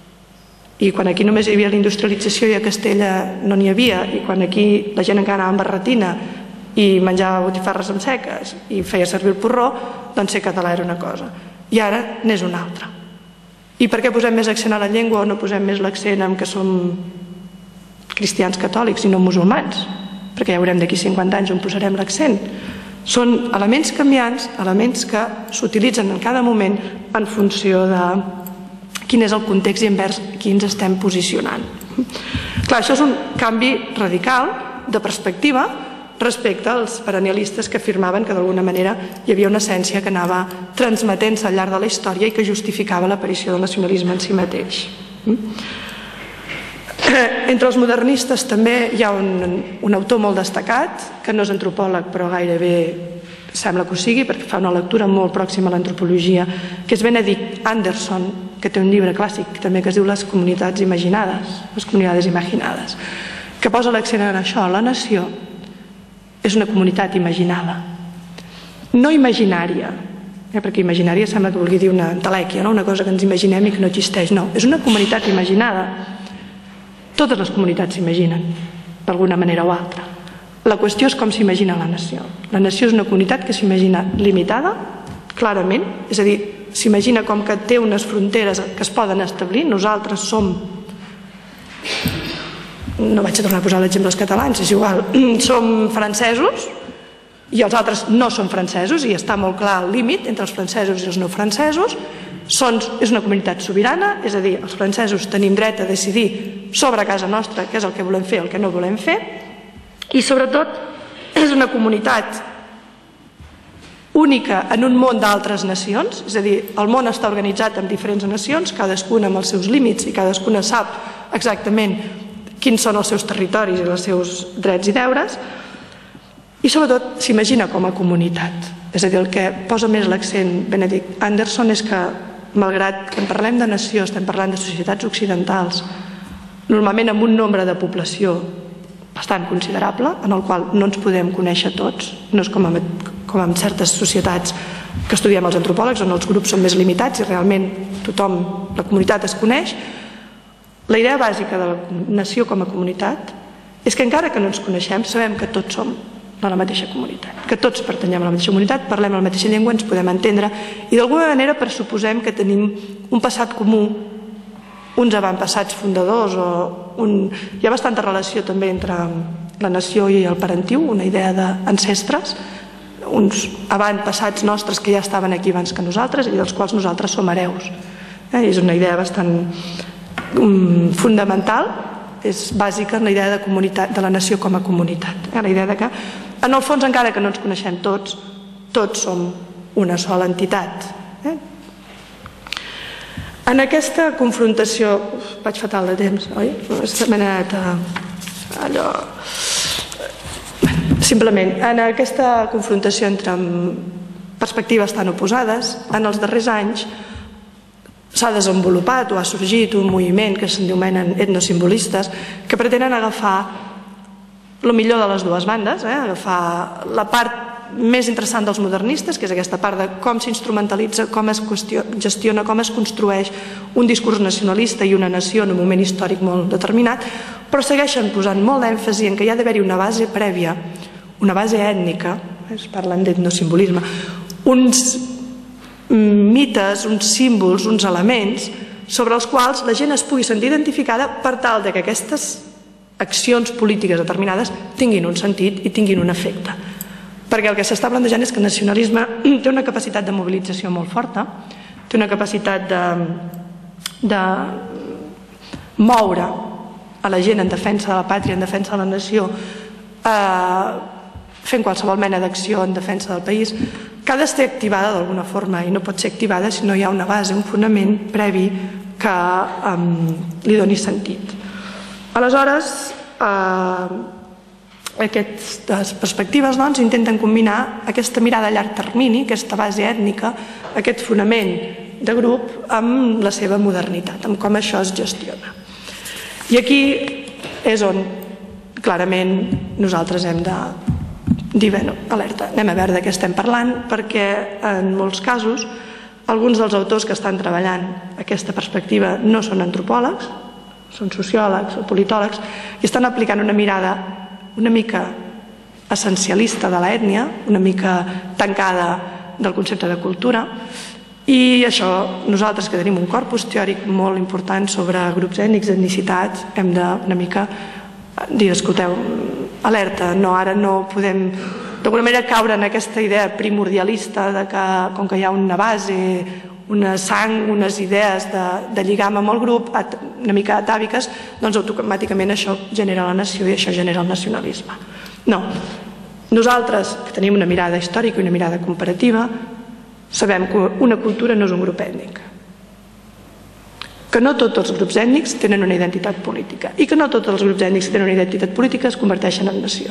I quan aquí només hi havia la industrialització i a Castella no n'hi havia, i quan aquí la gent encara anava amb barretina i menjava botifarres amb seques i feia servir el porró, doncs ser català era una cosa. I ara n'és una altra. I per què posem més accent a la llengua o no posem més l'accent en que som cristians catòlics i no musulmans? Perquè ja veurem d'aquí 50 anys on posarem l'accent. Són elements canviants, elements que s'utilitzen en cada moment en funció de quin és el context i envers qui ens estem posicionant. Clar, això és un canvi radical de perspectiva respecte als perennialistes que afirmaven que d'alguna manera hi havia una essència que anava transmetent-se al llarg de la història i que justificava l'aparició del nacionalisme en si mateix. Entre els modernistes també hi ha un autor molt destacat, que no és antropòleg però gairebé sembla que ho sigui perquè fa una lectura molt pròxima a l'antropologia, que és Benedict Anderson, que té un llibre clàssic també que es diu Les comunitats imaginades, les comunidades imaginades, que posa l'accent en això. La nació és una comunitat imaginada, no imaginària, perquè imaginària sembla que vulgui dir una entelèquia, una cosa que ens imaginem i que no existeix. No, és una comunitat imaginada. Totes les comunitats s'imaginen, d'alguna manera o altra. La qüestió és com s'imagina la nació. La nació és una comunitat que s'imagina limitada, clarament, és a dir, s'imagina com que té unes fronteres que es poden establir. Nosaltres som, no vaig a tornar a posar l'exemple dels catalans, és igual, som francesos i els altres no són francesos i està molt clar el límit entre els francesos i els no francesos. És una comunitat sobirana, és a dir, els francesos tenim dret a decidir sobre casa nostra, què és el que volem fer, el que no volem fer, i sobretot és una comunitat única en un món d'altres nacions, és a dir, el món està organitzat en diferents nacions, cadascuna amb els seus límits i cadascuna sap exactament quins són els seus territoris i els seus drets i deures, i sobretot s'imagina com a comunitat. És a dir, el que posa més l'accent Benedict Anderson és que, malgrat que parlem de nació, estem parlant de societats occidentals, normalment amb un nombre de població bastant considerable, en el qual no ens podem conèixer tots, no és com en certes societats que estudiem els antropòlegs, on els grups són més limitats i realment tothom, la comunitat es coneix. La idea bàsica de la nació com a comunitat és que encara que no ens coneixem, sabem que tots som de la mateixa comunitat, que tots pertanyem a la mateixa comunitat, parlem la mateixa llengua, ens podem entendre i d'alguna manera pressuposem que tenim un passat comú, uns avantpassats fundadors hi ha bastanta relació també entre la nació i el parentiu, una idea d'ancestres, uns avantpassats nostres que ja estaven aquí abans que nosaltres i dels quals nosaltres som hereus. És una idea bastant fundamental, és bàsica en la idea de la nació com a comunitat. La idea que, en el fons, encara que no ens coneixem tots, tots som una sola entitat. En aquesta confrontació, vaig fatal de temps, oi? M'he anat allò... Simplement, en aquesta confrontació entre perspectives tan oposades, en els darrers anys s'ha desenvolupat o ha sorgit un moviment que s'anomenen etnosimbolistes que pretenen agafar el millor de les dues bandes, agafar la part més interessant dels modernistes, que és aquesta part de com s'instrumentalitza, com es gestiona, com es construeix un discurs nacionalista i una nació en un moment històric molt determinat, però segueixen posant molt d'èmfasi en que hi ha d'haver-hi una base prèvia, una base ètnica, es parlen d'etnosimbolisme, uns mites, uns símbols, uns elements sobre els quals la gent es pugui sentir identificada per tal que aquestes accions polítiques determinades tinguin un sentit i tinguin un efecte. Perquè el que s'està plantejant és que el nacionalisme té una capacitat de mobilització molt forta, té una capacitat de moure a la gent en defensa de la pàtria, en defensa de la nació, fent qualsevol mena d'acció en defensa del país, que ha d'estar activada d'alguna forma i no pot ser activada si no hi ha una base, un fonament previ que li doni sentit. Aleshores, aquestes perspectives intenten combinar aquesta mirada a llarg termini, aquesta base ètnica, aquest fonament de grup amb la seva modernitat, amb com això es gestiona. I aquí és on clarament nosaltres hem de dir, alerta, anem a veure de què estem parlant, perquè en molts casos alguns dels autors que estan treballant aquesta perspectiva no són antropòlegs, són sociòlegs o politòlegs i estan aplicant una mirada una mica essencialista de l'ètnia, una mica tancada del concepte de cultura, i això nosaltres que tenim un corpus teòric molt important sobre grups ètnics, etnicitats, hem d'una mica dir, escolteu, alerta, ara no podem d'alguna manera caure en aquesta idea primordialista de que com que hi ha una base, una sang, unes idees de lligam amb el grup, una mica atàviques, doncs automàticament això genera la nació i això genera el nacionalisme. No. Nosaltres, que tenim una mirada històrica i una mirada comparativa, sabem que una cultura no és un grup ètnic, que no tots els grups ètnics tenen una identitat política i que no tots els grups ètnics que tenen una identitat política es converteixen en nació.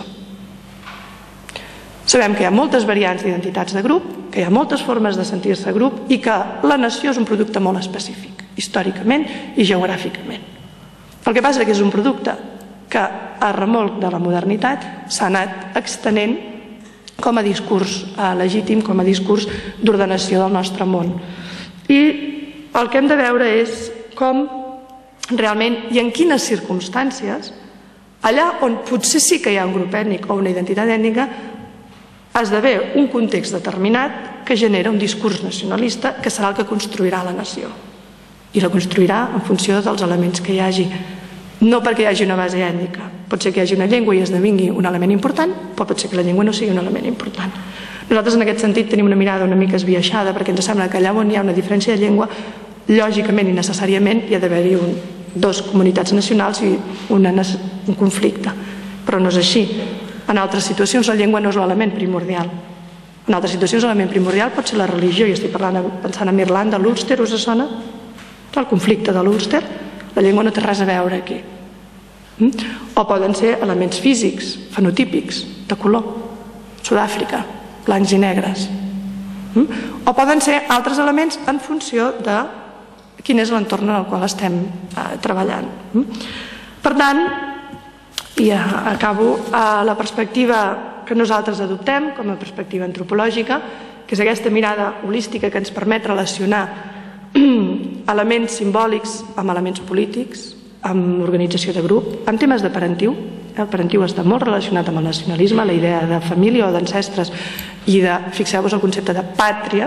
Sabem que hi ha moltes variants d'identitats de grup, que hi ha moltes formes de sentir-se grup i que la nació és un producte molt específic, històricament i geogràficament. El que passa és que és un producte que a remolc de la modernitat s'ha anat extenent com a discurs legítim, com a discurs d'ordenació del nostre món. I el que hem de veure és com realment i en quines circumstàncies, allà on potser sí que hi ha un grup ètnic o una identitat ètnica, esdevé un context determinat que genera un discurs nacionalista que serà el que construirà la nació. I la construirà en funció dels elements que hi hagi. No perquè hi hagi una base ètnica. Pot ser que hi hagi una llengua i esdevingui un element important, però pot ser que la llengua no sigui un element important. Nosaltres en aquest sentit tenim una mirada una mica esbiaixada perquè ens sembla que allà on hi ha una diferència de llengua, lògicament i necessàriament hi ha d'haver-hi dues comunitats nacionals i un conflicte, però no és així. En altres situacions la llengua no és l'element primordial. En altres situacions l'element primordial pot ser la religió, i estic pensant en Irlanda, l'Ulster, us sona? El conflicte de l'Ulster, la llengua no té res a veure aquí. O poden ser elements físics, fenotípics, de color, Sud-àfrica, blancs i negres. O poden ser altres elements en funció de quin és l'entorn en el qual estem treballant. Per tant, i acabo, la perspectiva que nosaltres adoptem com a perspectiva antropològica, que és aquesta mirada holística que ens permet relacionar elements simbòlics amb elements polítics, amb organització de grup, amb temes de parentiu. El parentiu està molt relacionat amb el nacionalisme, la idea de família o d'ancestres i de, fixeu-vos el concepte de pàtria,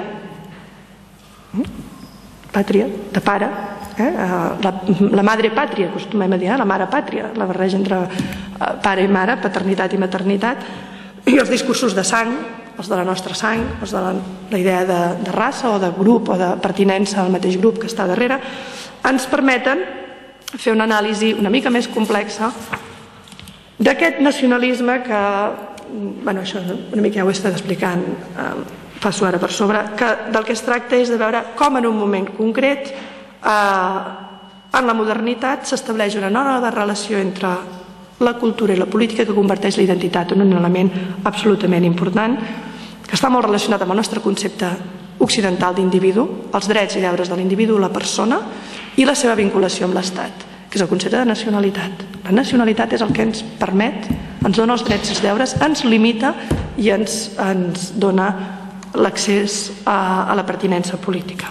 de pare, la madre pàtria, acostumem a dir, la mare pàtria, la barreja entre pare i mare, paternitat i maternitat, i els discursos de sang, els de la nostra sang, els de la idea de raça o de grup o de pertinença al mateix grup que està darrere, ens permeten fer una anàlisi una mica més complexa d'aquest nacionalisme que, bueno, això una mica ja ho he estat explicant, passo ara per sobre, que del que es tracta és de veure com en un moment concret, en la modernitat, s'estableix una nova relació entre la cultura i la política que converteix la identitat en un element absolutament important, que està molt relacionat amb el nostre concepte occidental d'individu, els drets i deures de l'individu, la persona, i la seva vinculació amb l'Estat, que és el concepte de nacionalitat. La nacionalitat és el que ens permet, ens dona els drets i els deures, ens limita i ens dona l'accés a la pertinença política.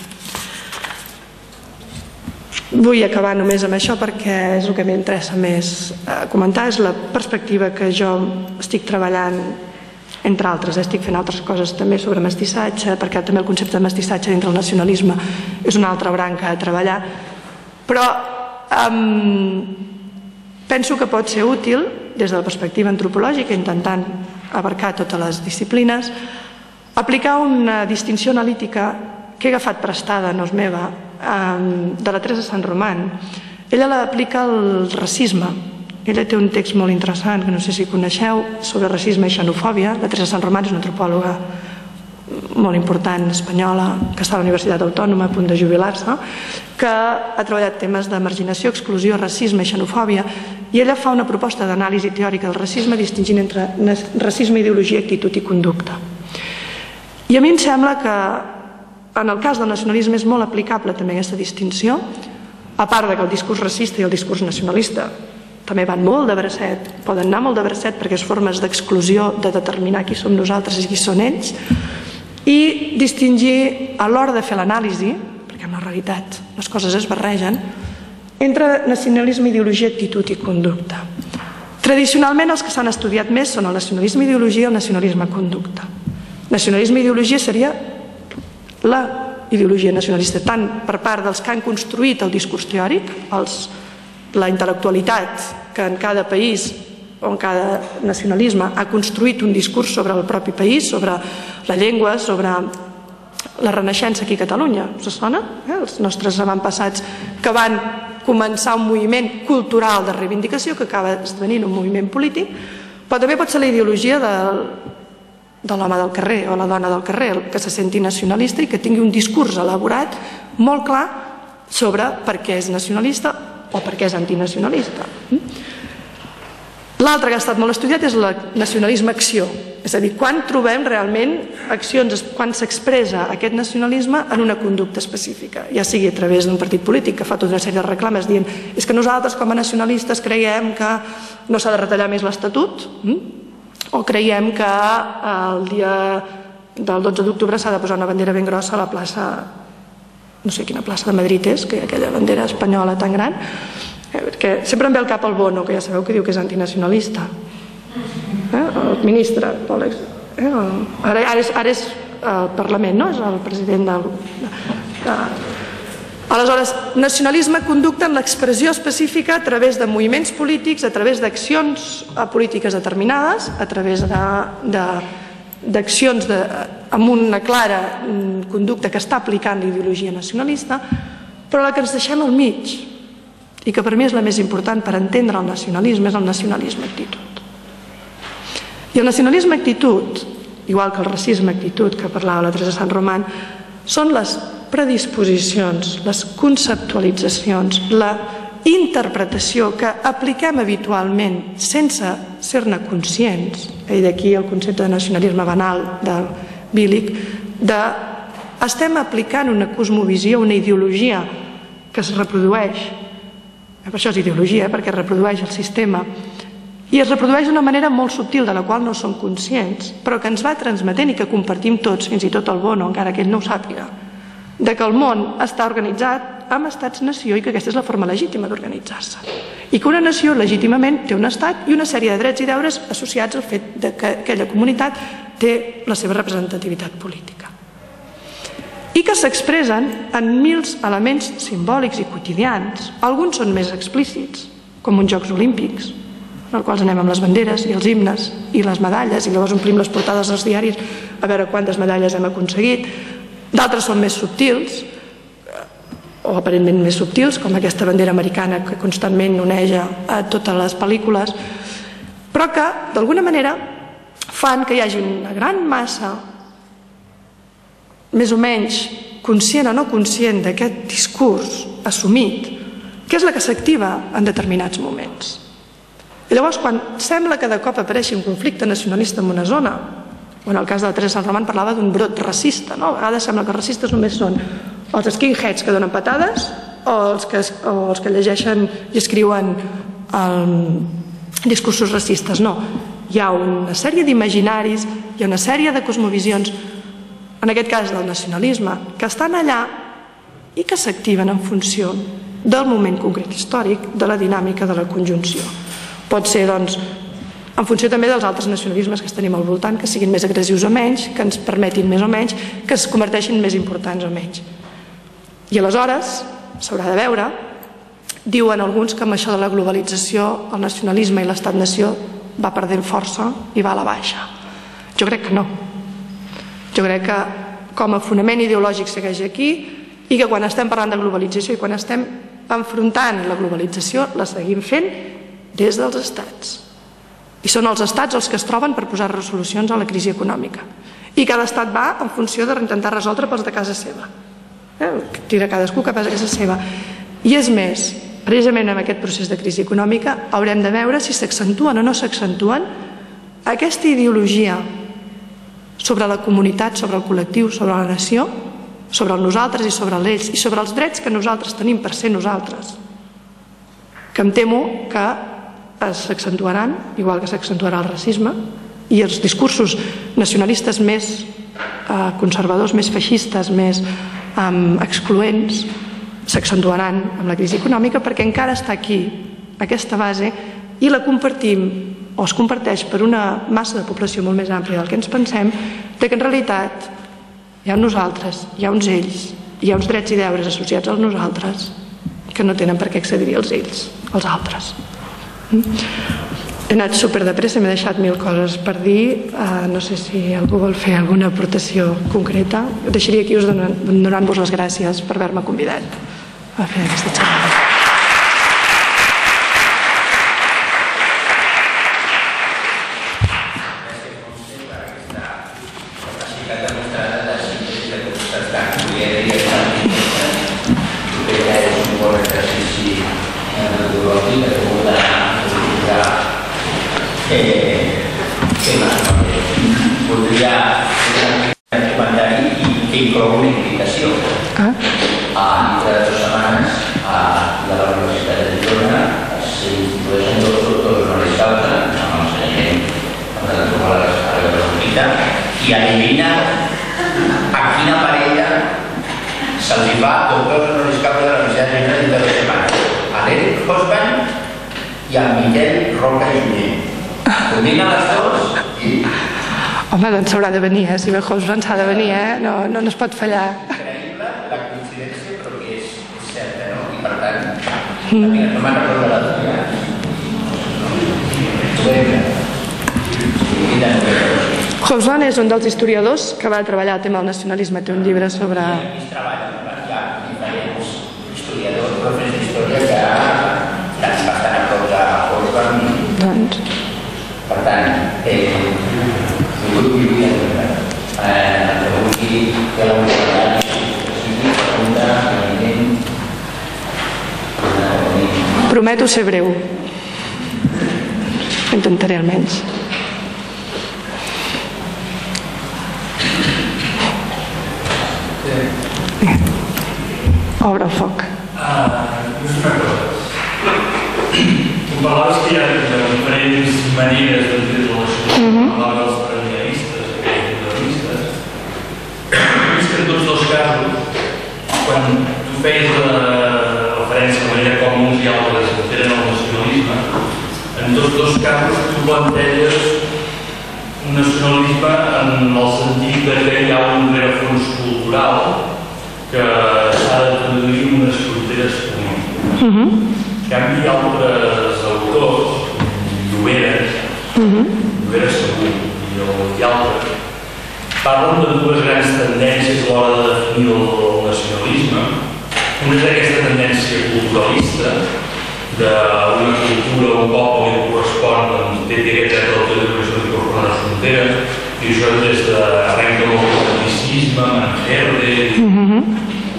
Vull acabar només amb això perquè és el que m'interessa més comentar, és la perspectiva que jo estic treballant, entre altres, estic fent altres coses també sobre mestissatge, perquè també el concepte de mestissatge dintre el nacionalisme és una altra branca a treballar, però penso que pot ser útil des de la perspectiva antropològica, intentant abarcar totes les disciplines, aplicar una distinció analítica que he agafat prestada, no és meva, de la Teresa Sant Román. Ella l'aplica al racisme. Ella té un text molt interessant, que no sé si coneixeu, sobre racisme i xenofòbia. La Teresa Sant Román és una antropòloga molt important, espanyola, que està a la Universitat Autònoma a punt de jubilar-se, que ha treballat temes de marginació, exclusió, racisme i xenofòbia, i ella fa una proposta d'anàlisi teòrica del racisme distingint entre racisme, ideologia, actitud i conducta. I a mi em sembla que en el cas del nacionalisme és molt aplicable també aquesta distinció, a part que el discurs racista i el discurs nacionalista també van molt de bracet, poden anar molt de bracet perquè és formes d'exclusió, de determinar qui som nosaltres i qui són ells, i distingir a l'hora de fer l'anàlisi, perquè en la realitat les coses es barregen, entre nacionalisme, ideologia, actitud i conducta. Tradicionalment els que s'han estudiat més són el nacionalisme, ideologia i el nacionalisme, conducta. Nacionalisme i ideologia seria la ideologia nacionalista, tant per part dels que han construït el discurs teòric, la intel·lectualitat que en cada país o en cada nacionalisme ha construït un discurs sobre el propi país, sobre la llengua, sobre la Renaixença aquí a Catalunya. Us sona? Els nostres avantpassats que van començar un moviment cultural de reivindicació que acaba esdevenint un moviment polític, però també pot ser la ideologia de l'home del carrer o la dona del carrer, que se senti nacionalista i que tingui un discurs elaborat molt clar sobre per què és nacionalista o per què és antinacionalista. L'altre que ha estat molt estudiat és el nacionalisme-acció, és a dir, quan trobem realment accions, quan s'expressa aquest nacionalisme en una conducta específica, ja sigui a través d'un partit polític que fa tota una sèrie de reclames dient és que nosaltres com a nacionalistes creiem que no s'ha de retallar més l'Estatut, o creiem que el dia del 12 d'octubre s'ha de posar una bandera ben grossa a la plaça, no sé quina plaça de Madrid és, que hi ha aquella bandera espanyola tan gran, perquè sempre em ve al cap el Bono, que ja sabeu que diu que és antinacionalista, el ministre, ara és el Parlament, no? És el president del... Aleshores, nacionalisme conducta en l'expressió específica a través de moviments polítics, a través d'accions polítiques determinades, a través d'accions amb una clara conducta que està aplicant la ideologia nacionalista, però la que ens deixem al mig i que per mi és la més important per entendre el nacionalisme, és el nacionalisme actitud. I el nacionalisme actitud, igual que el racisme actitud que parlava la Teresa Sant Román, són les predisposicions, les conceptualitzacions, la interpretació que apliquem habitualment sense ser-ne conscients, i d'aquí el concepte de nacionalisme banal del Billig, estem aplicant una cosmovisió, una ideologia que es reprodueix, per això és ideologia, perquè reprodueix el sistema, i es reprodueix d'una manera molt subtil, de la qual no som conscients, però que ens va transmetent i que compartim tots, fins i tot el Bono, encara que ell no ho sàpiga, de que el món està organitzat amb estats-nació i que aquesta és la forma legítima d'organitzar-se. I que una nació legítimament té un estat i una sèrie de drets i deures associats al fet que aquella comunitat té la seva representativitat política. I que s'expressen en mils elements simbòlics i quotidians. Alguns són més explícits, com uns Jocs Olímpics, en els quals anem amb les banderes i els himnes i les medalles, i llavors omplim les portades dels diaris a veure quantes medalles hem aconseguit. D'altres són més subtils, o aparentment més subtils, com aquesta bandera americana que constantment oneja a totes les pel·lícules, però que, d'alguna manera, fan que hi hagi una gran massa, més o menys conscient o no conscient d'aquest discurs assumit, que és la que s'activa en determinats moments. I llavors, quan sembla que de cop apareixi un conflicte nacionalista en una zona, o en el cas de la Teresa Sant Román parlava d'un brot racista, no? A vegades sembla que els racistes només són els skinheads que donen patades o els que llegeixen i escriuen discursos racistes. No, hi ha una sèrie d'imaginaris, hi ha una sèrie de cosmovisions, en aquest cas del nacionalisme, que estan allà i que s'activen en funció del moment concret històric, de la dinàmica de la conjunció. Pot ser, doncs, en funció també dels altres nacionalismes que tenim al voltant, que siguin més agressius o menys, que ens permetin més o menys, que es converteixin més importants o menys. I aleshores s'haurà de veure, diuen alguns que amb això de la globalització el nacionalisme i l'estat-nació va perdent força i va a la baixa. Jo crec que no. Jo crec que com a fonament ideològic segueix aquí i que quan estem parlant de globalització i quan estem enfrontant la globalització la seguim fent des dels estats. I són els estats els que es troben per posar resolucions a la crisi econòmica. I cada estat va en funció d'intentar resoldre pels de casa seva. Tira cadascú cap a casa seva. I és més, precisament en aquest procés de crisi econòmica haurem de veure si s'accentuen o no s'accentuen aquesta ideologia sobre la comunitat, sobre el col·lectiu, sobre la nació, sobre el nosaltres i sobre l'ells, i sobre els drets que nosaltres tenim per ser nosaltres, que em temo que s'accentuaran, igual que s'accentuarà el racisme, i els discursos nacionalistes més conservadors, més feixistes, més excloents, s'accentuaran amb la crisi econòmica perquè encara està aquí aquesta base i la compartim o es comparteix per una massa de població molt més àmplia del que ens pensem, que en realitat hi ha un nosaltres, hi ha uns ells, hi ha uns drets i deures associats als nosaltres que no tenen per què accedir als ells, als altres. He anat super de pressa, m'he deixat mil coses per dir, no sé si algú vol fer alguna aportació concreta. Deixaria aquí donant-vos les gràcies per haver-me convidat a fer aquesta xerrada. Voldria fer un comentari que inclou una invitació. Dintre de 2 setmanes a la Universitat de Girona s'introdueixen 2 doctors honoris causa amb l'ensenyament de l'hospital i adivina a quina parella se'ls fa doctors honoris causa de la Universitat de Girona dintre de 2 setmanes. A l'Eric Hosban i al Miquel Roca i Junyer. Combina les 2 i... Home, doncs s'haurà de venir, si ve Hosban s'ha de venir, no es pot fallar. Increïble la coincidència, però que és certa, no? I per tant, no me'n recordo la teva. Hosban és un dels historiadors que va treballar el tema del nacionalisme, té un llibre sobre... Hi ha diferents historiadors, professors d'història que doncs. Per tant, el grup lluita que vulgui fer la universitat sigui pregunta, evident. Prometo ser breu. Intentaré almenys. Obre el foc. És una cosa. Tu parlaves que hi ha diferents maneres d'entendre la nacionalitat. Parlaves dels perennialistes, aquells individualistes. És que en tots dos casos, quan tu feies la referència a la manera com uns i altres entenen el nacionalisme, en tots dos casos tu planteges un nacionalisme en el sentit que hi ha un rerefons cultural que s'ha de traduir en unes fronteres polítiques. En canvi, altres autors, Lloberes segur, i altres, parlen de dues grans tendències a l'hora de definir el nacionalisme. Una és aquesta tendència culturalista, d'una cultura, un poble que correspon, té dret a l'autodeterminació que correspon a les fronteres, i això des d'arrenca amb el catolicisme, Mancherde.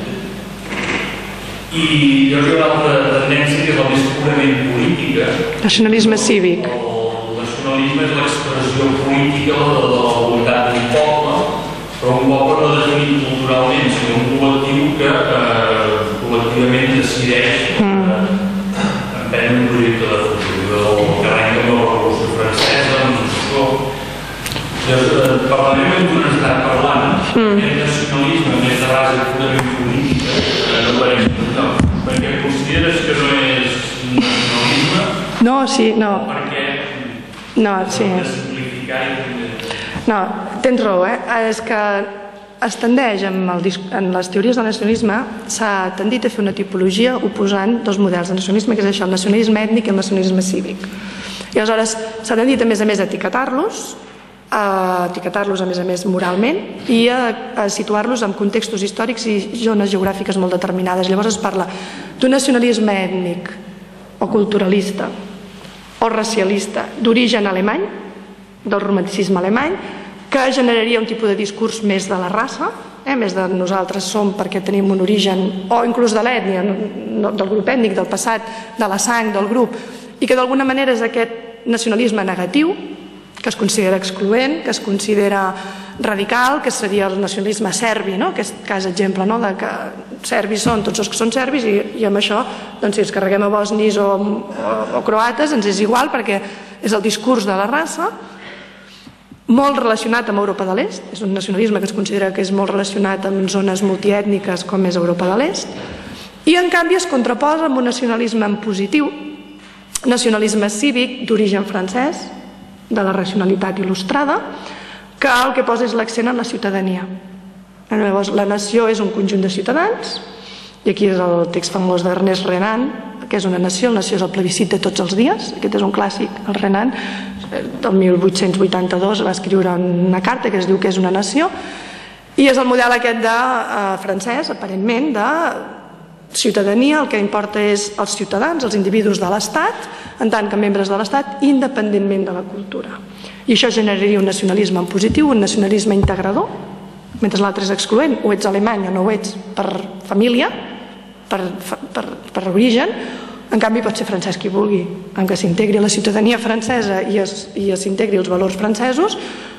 I llavors hi ha una altra tendència que és la més purament política. Nacionalisme cívic. El nacionalisme és l'expressió política de la voluntat d'un poble, però un poble no definit culturalment, sinó un col·lectiu que col·lectivament decideix emprendre un projecte de futur, que arrenca amb la Revolució Francesa, amb Rousseau. Llavors, per la meva cultura estar parlant, aquest nacionalisme més de base purament política no pareix tothom, perquè consideres que no és nacionalisme? No, sí, no. Perquè no, sí. De simplificar i... No, tens raó, és que es tendeix en les teories del nacionalisme s'ha tendit a fer una tipologia oposant dos models de nacionalisme, que és això, el nacionalisme ètnic i el nacionalisme cívic. I aleshores s'ha tendit a més etiquetar-los a més moralment i a situar-los en contextos històrics i zones geogràfiques molt determinades. Llavors es parla d'un nacionalisme ètnic o culturalista o racialista d'origen alemany, del romanticisme alemany, que generaria un tipus de discurs més de la raça, més de nosaltres som perquè tenim un origen, o inclús de l'ètnia, del grup ètnic, del passat, de la sang, del grup, i que d'alguna manera és aquest nacionalisme negatiu, que es considera excloent, que es considera radical, que seria el nacionalisme serbi, que és cas exemple, de que serbis són tots els que són serbis i amb això, doncs si ens carreguem a bosnis o croates ens és igual perquè és el discurs de la raça, molt relacionat amb Europa de l'Est, és un nacionalisme que es considera que és molt relacionat amb zones multiètniques com és Europa de l'Est, i en canvi es contraposa amb un nacionalisme en positiu, nacionalisme cívic d'origen francès, de la racionalitat il·lustrada, que el que posa és l'accent en la ciutadania. Llavors, la nació és un conjunt de ciutadans, i aquí és el text famós d'Ernest Renan, que és una nació, la nació és el plebiscit de tots els dies, aquest és un clàssic, el Renan, del 1882 va escriure una carta que es diu que és una nació, i és el model aquest francès, aparentment, de ciutadania, el que importa és els ciutadans, els individus de l'Estat, en tant que membres de l'Estat, independentment de la cultura. I això generaria un nacionalisme en positiu, un nacionalisme integrador, mentre l'altre és excloent, o ets alemany o no ho ets per família, per origen. En canvi pot ser francès qui vulgui, en què s'integri la ciutadania francesa i s'integri els valors francesos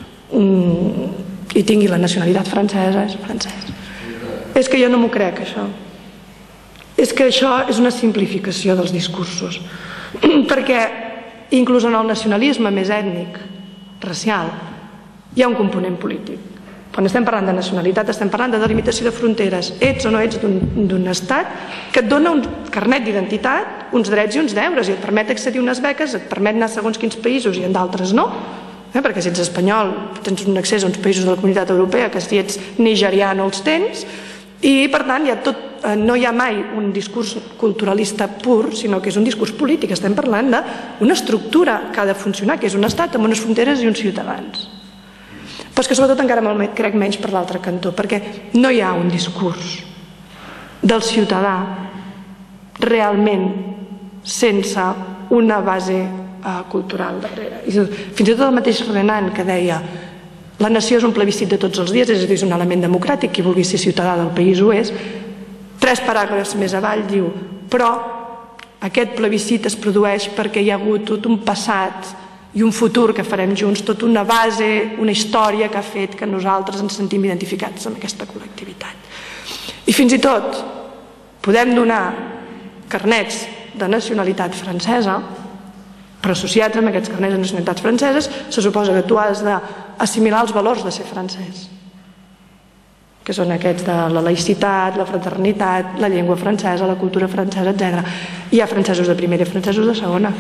i tingui la nacionalitat francesa, és francès. És que jo no m'ho crec, això. És que això és una simplificació dels discursos, perquè inclús en el nacionalisme més ètnic, racial, hi ha un component polític. Quan estem parlant de nacionalitat estem parlant de delimitació de fronteres. Ets o no ets d'un estat que et dona un carnet d'identitat, uns drets i uns deures, i et permet accedir a unes beques, et permet anar a segons quins països i en d'altres no, perquè si ets espanyol tens un accés a uns països de la Comunitat Europea que si ets nigerià no els tens, i per tant no hi ha mai un discurs culturalista pur, sinó que és un discurs polític. Estem parlant d'una estructura que ha de funcionar, que és un estat amb unes fronteres i uns ciutadans. Però és que sobretot encara me'l crec menys per l'altre cantó, perquè no hi ha un discurs del ciutadà realment sense una base cultural darrere. Fins i tot el mateix Renan, que deia la nació és un plebiscit de tots els dies, és a dir, és un element democràtic, qui vulgui ser ciutadà del país ho és. 3 paràgrafs més avall diu, però aquest plebiscit es produeix perquè hi ha hagut tot un passat i un futur que farem junts, tota una base, una història que ha fet que nosaltres ens sentim identificats amb aquesta col·lectivitat. I fins i tot podem donar carnets de nacionalitat francesa, però associats amb aquests carnets de nacionalitats franceses se suposa que tu has d'assimilar els valors de ser francès, que són aquests de la laïcitat, la fraternitat, la llengua francesa, la cultura francesa, etc. Hi ha francesos de primera i francesos de segona,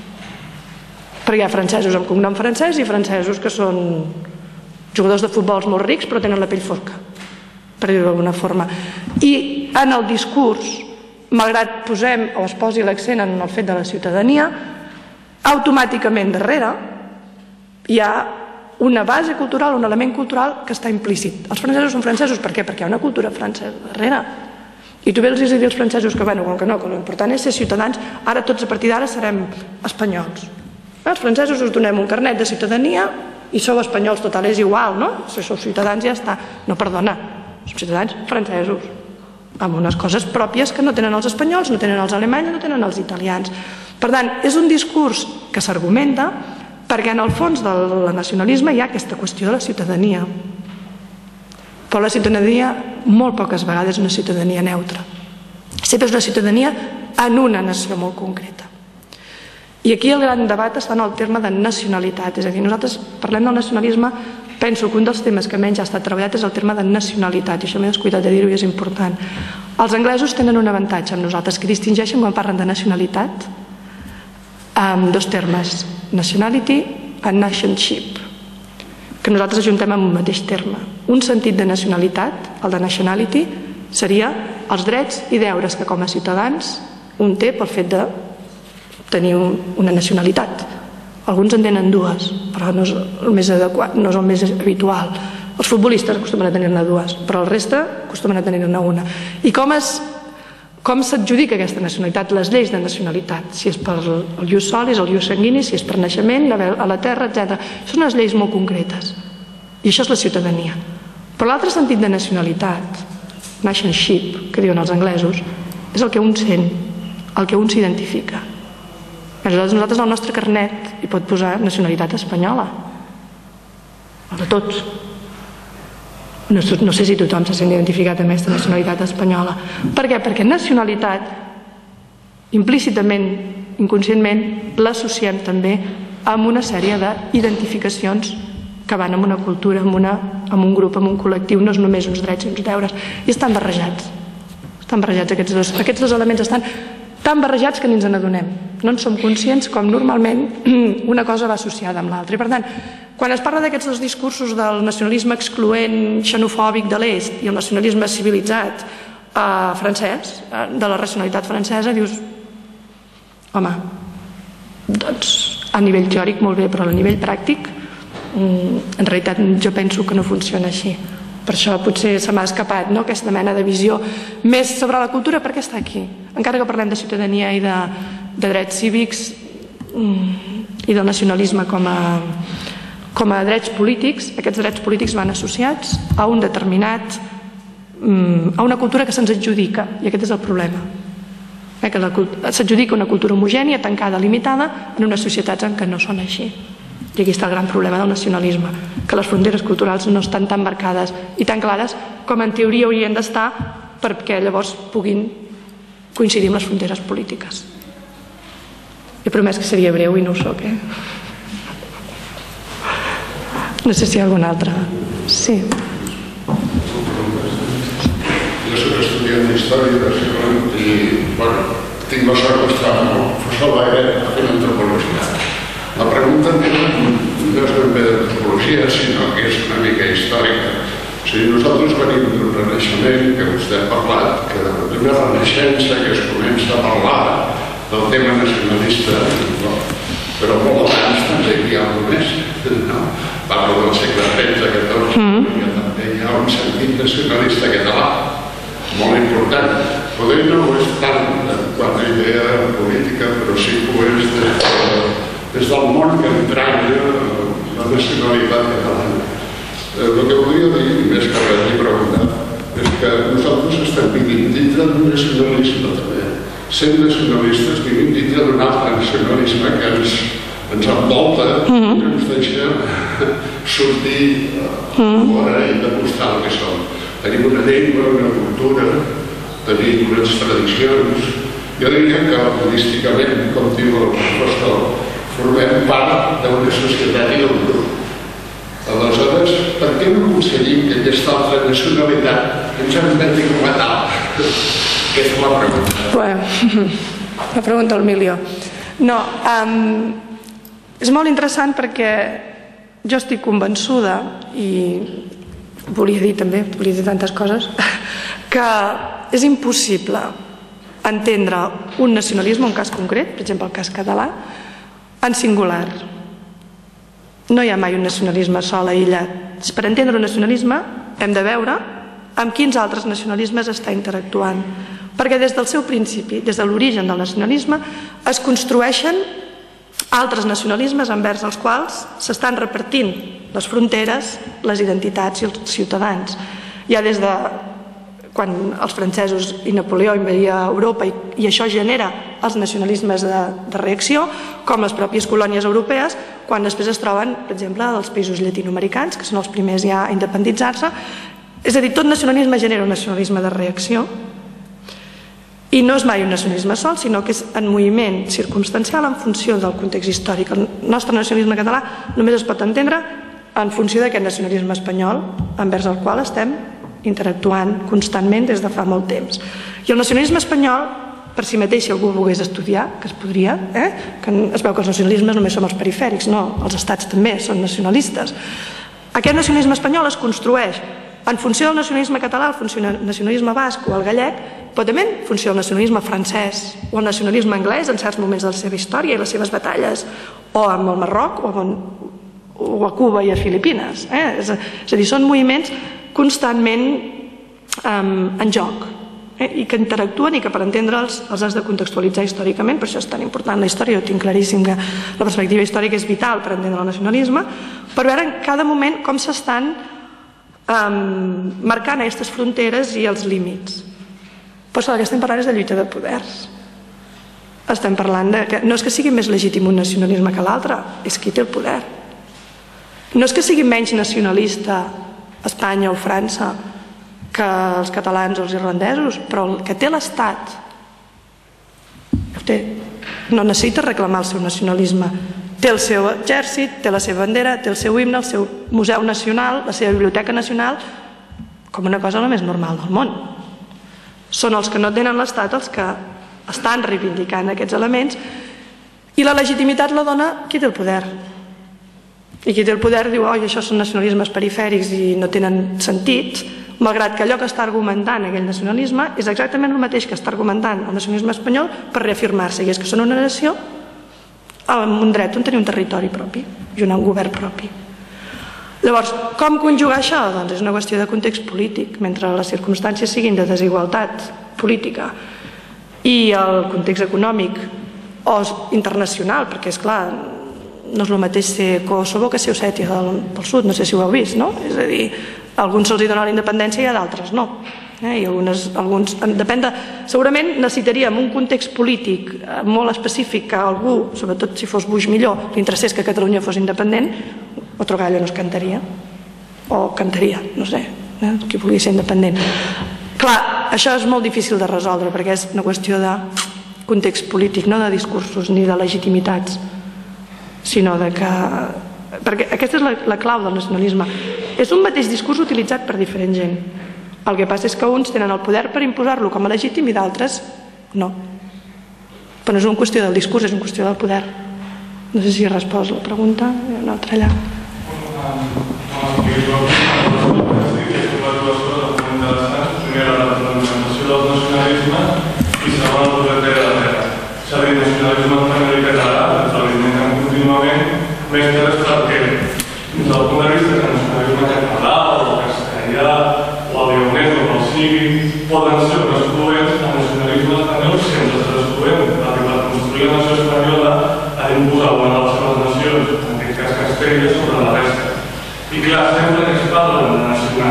perquè hi ha francesos amb cognom francès i francesos que són jugadors de futbols molt rics però tenen la pell fosca, per dir-ho d'alguna forma. I en el discurs, malgrat posem o es posi l'accent en el fet de la ciutadania, automàticament darrere hi ha una base cultural, un element cultural que està implícit. Els francesos són francesos, per què? Perquè hi ha una cultura francesa darrere. I tu vés a dir als francesos que, bueno, que l'important és ser ciutadans, ara tots a partir d'ara serem espanyols. Els francesos us donem un carnet de ciutadania i sou espanyols, total, és igual, no? Si sou ciutadans ja està. No, perdona, som ciutadans francesos, amb unes coses pròpies que no tenen els espanyols, no tenen els alemanys, no tenen els italians. Per tant, és un discurs que s'argumenta perquè en el fons del nacionalisme hi ha aquesta qüestió de la ciutadania. Però la ciutadania molt poques vegades és una ciutadania neutra. Sempre és una ciutadania en una nació molt concreta. I aquí el gran debat està en el terme de nacionalitat. És a dir, nosaltres parlem del nacionalisme, penso que un dels temes que menys ha estat treballat és el terme de nacionalitat, i això m'he descuidat de dir-ho i és important. Els anglesos tenen un avantatge amb nosaltres, que distingeixen quan parlen de nacionalitat amb 2 termes, nationality and nationship, que nosaltres ajuntem en un mateix terme. Un sentit de nacionalitat, el de nationality, seria els drets i deures que com a ciutadans un té pel fet de tenir una nacionalitat. Alguns en tenen 2, però no és el més adequat, no és el més habitual. Els futbolistes acostumen a tenir-ne 2, però el reste acostumen a tenir-ne 1. I com s'adjudica aquesta nacionalitat? Les lleis de nacionalitat, si és per el ius solis, el ius sanguini, si és per naixement, a la terra, etc. Són unes lleis molt concretes. I això és la ciutadania. Però l'altre sentit de nacionalitat, nationship, que diuen els anglesos, és el que un sent, el que un s'identifica. Nosaltres al nostre carnet hi pot posar nacionalitat espanyola, el de tots. No sé si tothom se sent identificat amb aquesta nacionalitat espanyola. Per què? Perquè nacionalitat, implícitament, inconscientment, l'associem també amb una sèrie d'identificacions que van amb una cultura, amb un grup, amb un col·lectiu, no és només uns drets i uns deures. I estan barrejats. Estan barrejats aquests dos elements, estan tan barrejats que ni ens n'adonem. No en som conscients com normalment una cosa va associada amb l'altra. I per tant, quan es parla d'aquests 2 discursos del nacionalisme excloent, xenofòbic de l'est i el nacionalisme civilitzat francès, de la racionalitat francesa, dius, home, doncs a nivell teòric molt bé, però a nivell pràctic en realitat jo penso que no funciona així. Per això potser se m'ha escapat aquesta mena de visió més sobre la cultura, perquè està aquí. Encara que parlem de ciutadania i de drets cívics i del nacionalisme com a drets polítics, aquests drets polítics van associats a un determinat, a una cultura que se'ns adjudica, i aquest és el problema. Que s'adjudica una cultura homogènia, tancada, limitada, en unes societats en què no són així. I aquí està el gran problema del nacionalisme, que les fronteres culturals no estan tan marcades i tan clares com en teoria haurien d'estar perquè llavors puguin coincidir amb les fronteres polítiques. He promès que seria breu i no ho soc, No sé si hi ha alguna altra. Sí. Jo soc estudiant d'història i, tinc la sort d'estar amb el professor Baire fent antropologia. La pregunta meva no és ben bé d'antropologia, sinó que és una mica històrica. O sigui, nosaltres venim d'un renaixement que vostè ha parlat, d'una renaixença que es comença a parlar del tema nacionalista, però molt abans també hi ha alguna més, no? Parlo del segle XIII-XIV, que també hi ha un sentit nacionalista català, molt important. Poder no ho és tant quan la idea política, però sí que ho és des del món que entranya la nacionalitat catalana. El que volia dir, més que res, i preguntar, és que nosaltres estem vivint dintre d'un nacionalisme també. Sent nacionalistes vivim dintre d'un altre nacionalisme que ens envolta, que ens deixa sortir fora i demostrar el que som. Tenim una llengua, una cultura, tenim unes tradicions. Jo diria que artísticament, com diu el professor, formem part d'una societat i d'un grup. Aleshores, per què no aconseguim que aquesta altra nacionalitat ens enventi com a tal? Aquesta és la pregunta. Bueno, la pregunta al milió. No, és molt interessant perquè jo estic convençuda, i volia dir també, volia dir tantes coses, que és impossible entendre un nacionalisme, un cas concret, per exemple el cas català, en singular. No hi ha mai un nacionalisme sol aïllat. Per entendre un nacionalisme hem de veure amb quins altres nacionalismes està interactuant. Perquè des del seu principi, des de l'origen del nacionalisme, es construeixen altres nacionalismes envers els quals s'estan repartint les fronteres, les identitats i els ciutadans. Ja des de quan els francesos i Napoleó invadia Europa i això genera els nacionalismes de reacció, com les pròpies colònies europees, quan després es troben, per exemple, dels països llatinoamericans, que són els primers ja a independitzar-se. És a dir, tot nacionalisme genera un nacionalisme de reacció i no és mai un nacionalisme sol, sinó que és en moviment circumstancial en funció del context històric. El nostre nacionalisme català només es pot entendre en funció d'aquest nacionalisme espanyol envers el qual estem interactuant constantment des de fa molt temps. I el nacionalisme espanyol, per si mateix, si algú volgués estudiar, que es podria, que es veu que els nacionalismes només som els perifèrics, no, els estats també són nacionalistes. Aquest nacionalisme espanyol es construeix en funció del nacionalisme català, el nacionalisme basc o el gallec, però també en funció del nacionalisme francès o el nacionalisme anglès en certs moments de la seva història i les seves batalles, o amb el Marroc o a Cuba i a Filipines. És a dir, són moviments constantment en joc i que interactuen i que per entendre'ls els has de contextualitzar històricament. Per això és tan important la història. Jo tinc claríssim que la perspectiva històrica és vital per entendre el nacionalisme, per veure en cada moment com s'estan marcant aquestes fronteres i els límits. Però el que estem parlant és de lluita de poders. Estem parlant que no és que sigui més legítim un nacionalisme que l'altre, és qui té el poder. No és que sigui menys nacionalista Espanya o França que els catalans o els irlandesos, però el que té l'Estat no necessita reclamar el seu nacionalisme. Té el seu exèrcit, té la seva bandera, té el seu himne, el seu museu nacional, la seva biblioteca nacional, com una cosa la més normal del món. Són els que no tenen l'Estat els que estan reivindicant aquests elements i la legitimitat la dona qui té el poder. I qui té el poder diu, oi, això són nacionalismes perifèrics i no tenen sentit, malgrat que allò que està argumentant aquell nacionalisme és exactament el mateix que està argumentant el nacionalisme espanyol per reafirmar-se, i és que són una nació amb un dret on tenir un territori propi i un govern propi. Llavors, com conjugar això? Doncs és una qüestió de context polític. Mentre les circumstàncies siguin de desigualtat política i el context econòmic o internacional, perquè és clar, no és el mateix ser Kosovo que ser Ossètia del Sud, no sé si ho heu vist, no? És a dir, a alguns se'ls dona la independència i a d'altres no. I alguns, depèn de... Segurament necessitaríem un context polític molt específic que algú, sobretot si fos Bush millor, li interessés que Catalunya fos independent, otro gallo no es cantaria, o cantaria, no sé, qui vulgui ser independent. Clar, això és molt difícil de resoldre perquè és una qüestió de context polític, no de discursos ni de legitimitats, sinó de que... Perquè aquesta és la clau del nacionalisme. És un mateix discurs utilitzat per diferent gent. El que passa és que uns tenen el poder per imposar-lo com a legítim i d'altres no. Però no és una qüestió del discurs, és una qüestió del poder. No sé si he respost la pregunta. Hi ha una altra allà. Primera, la fragmentació del nacionalisme i segona, el poder de la terra. És a dir, el nacionalisme espanyol i català ens alimenten contínuament més terres perquè des del punt de vista que el nacionalisme català o el castellà o el lleonès o el sigui poden ser un excloents, el nacionalisme espanyol sempre serà excloent, perquè per construir la nació espanyola ha d'imposar una nació regions, en aquest cas Castella, sobre la resta. I clar, sempre que es parla de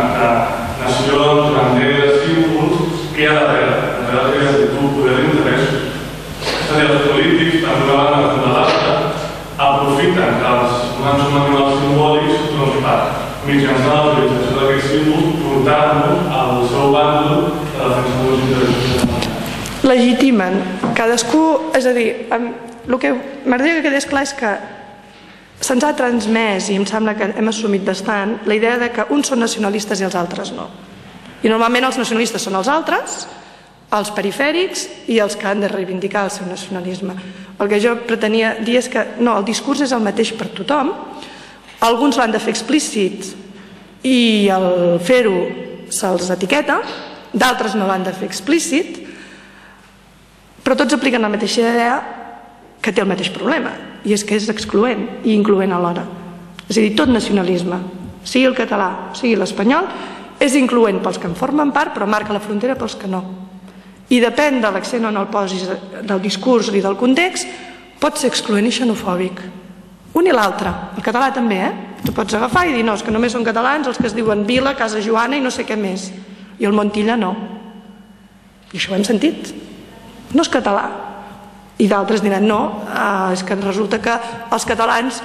nacions, banderes, símbols, què hi ha darrere? Darrere que hi ha un poder d'interessos. És a dir, els polítics, tant d'una banda com de l'altra, aprofiten que els humans són animals simbòlics, doncs per mitjançant la utilització d'aquests símbols, portar-nos al seu bàndol de defensa dels interessos. Legitimen. Cadascú, és a dir, el que m'agradaria que quedés clar és que se'ns ha transmès, i em sembla que hem assumit bastant, la idea de que uns són nacionalistes i els altres no. I normalment els nacionalistes són els altres, els perifèrics i els que han de reivindicar el seu nacionalisme. El que jo pretenia dir és que no, el discurs és el mateix per tothom, alguns l'han de fer explícit i al fer-ho se'ls etiqueta, d'altres no l'han de fer explícit, però tots apliquen la mateixa idea que té el mateix problema, i és que és excloent i incloent alhora. És a dir, tot nacionalisme, sigui el català, sigui l'espanyol, és incloent pels que en formen part, però marca la frontera pels que no. I depèn de l'accent on el posis del discurs i del context, pot ser excloent i xenofòbic. Un i l'altre. El català també, Tu pots agafar i dir, no, és que només són catalans els que es diuen Vila, Casa Joana i no sé què més. I el Montilla no. I això ho hem sentit. No és català. I d'altres diran, no, és que resulta que els catalans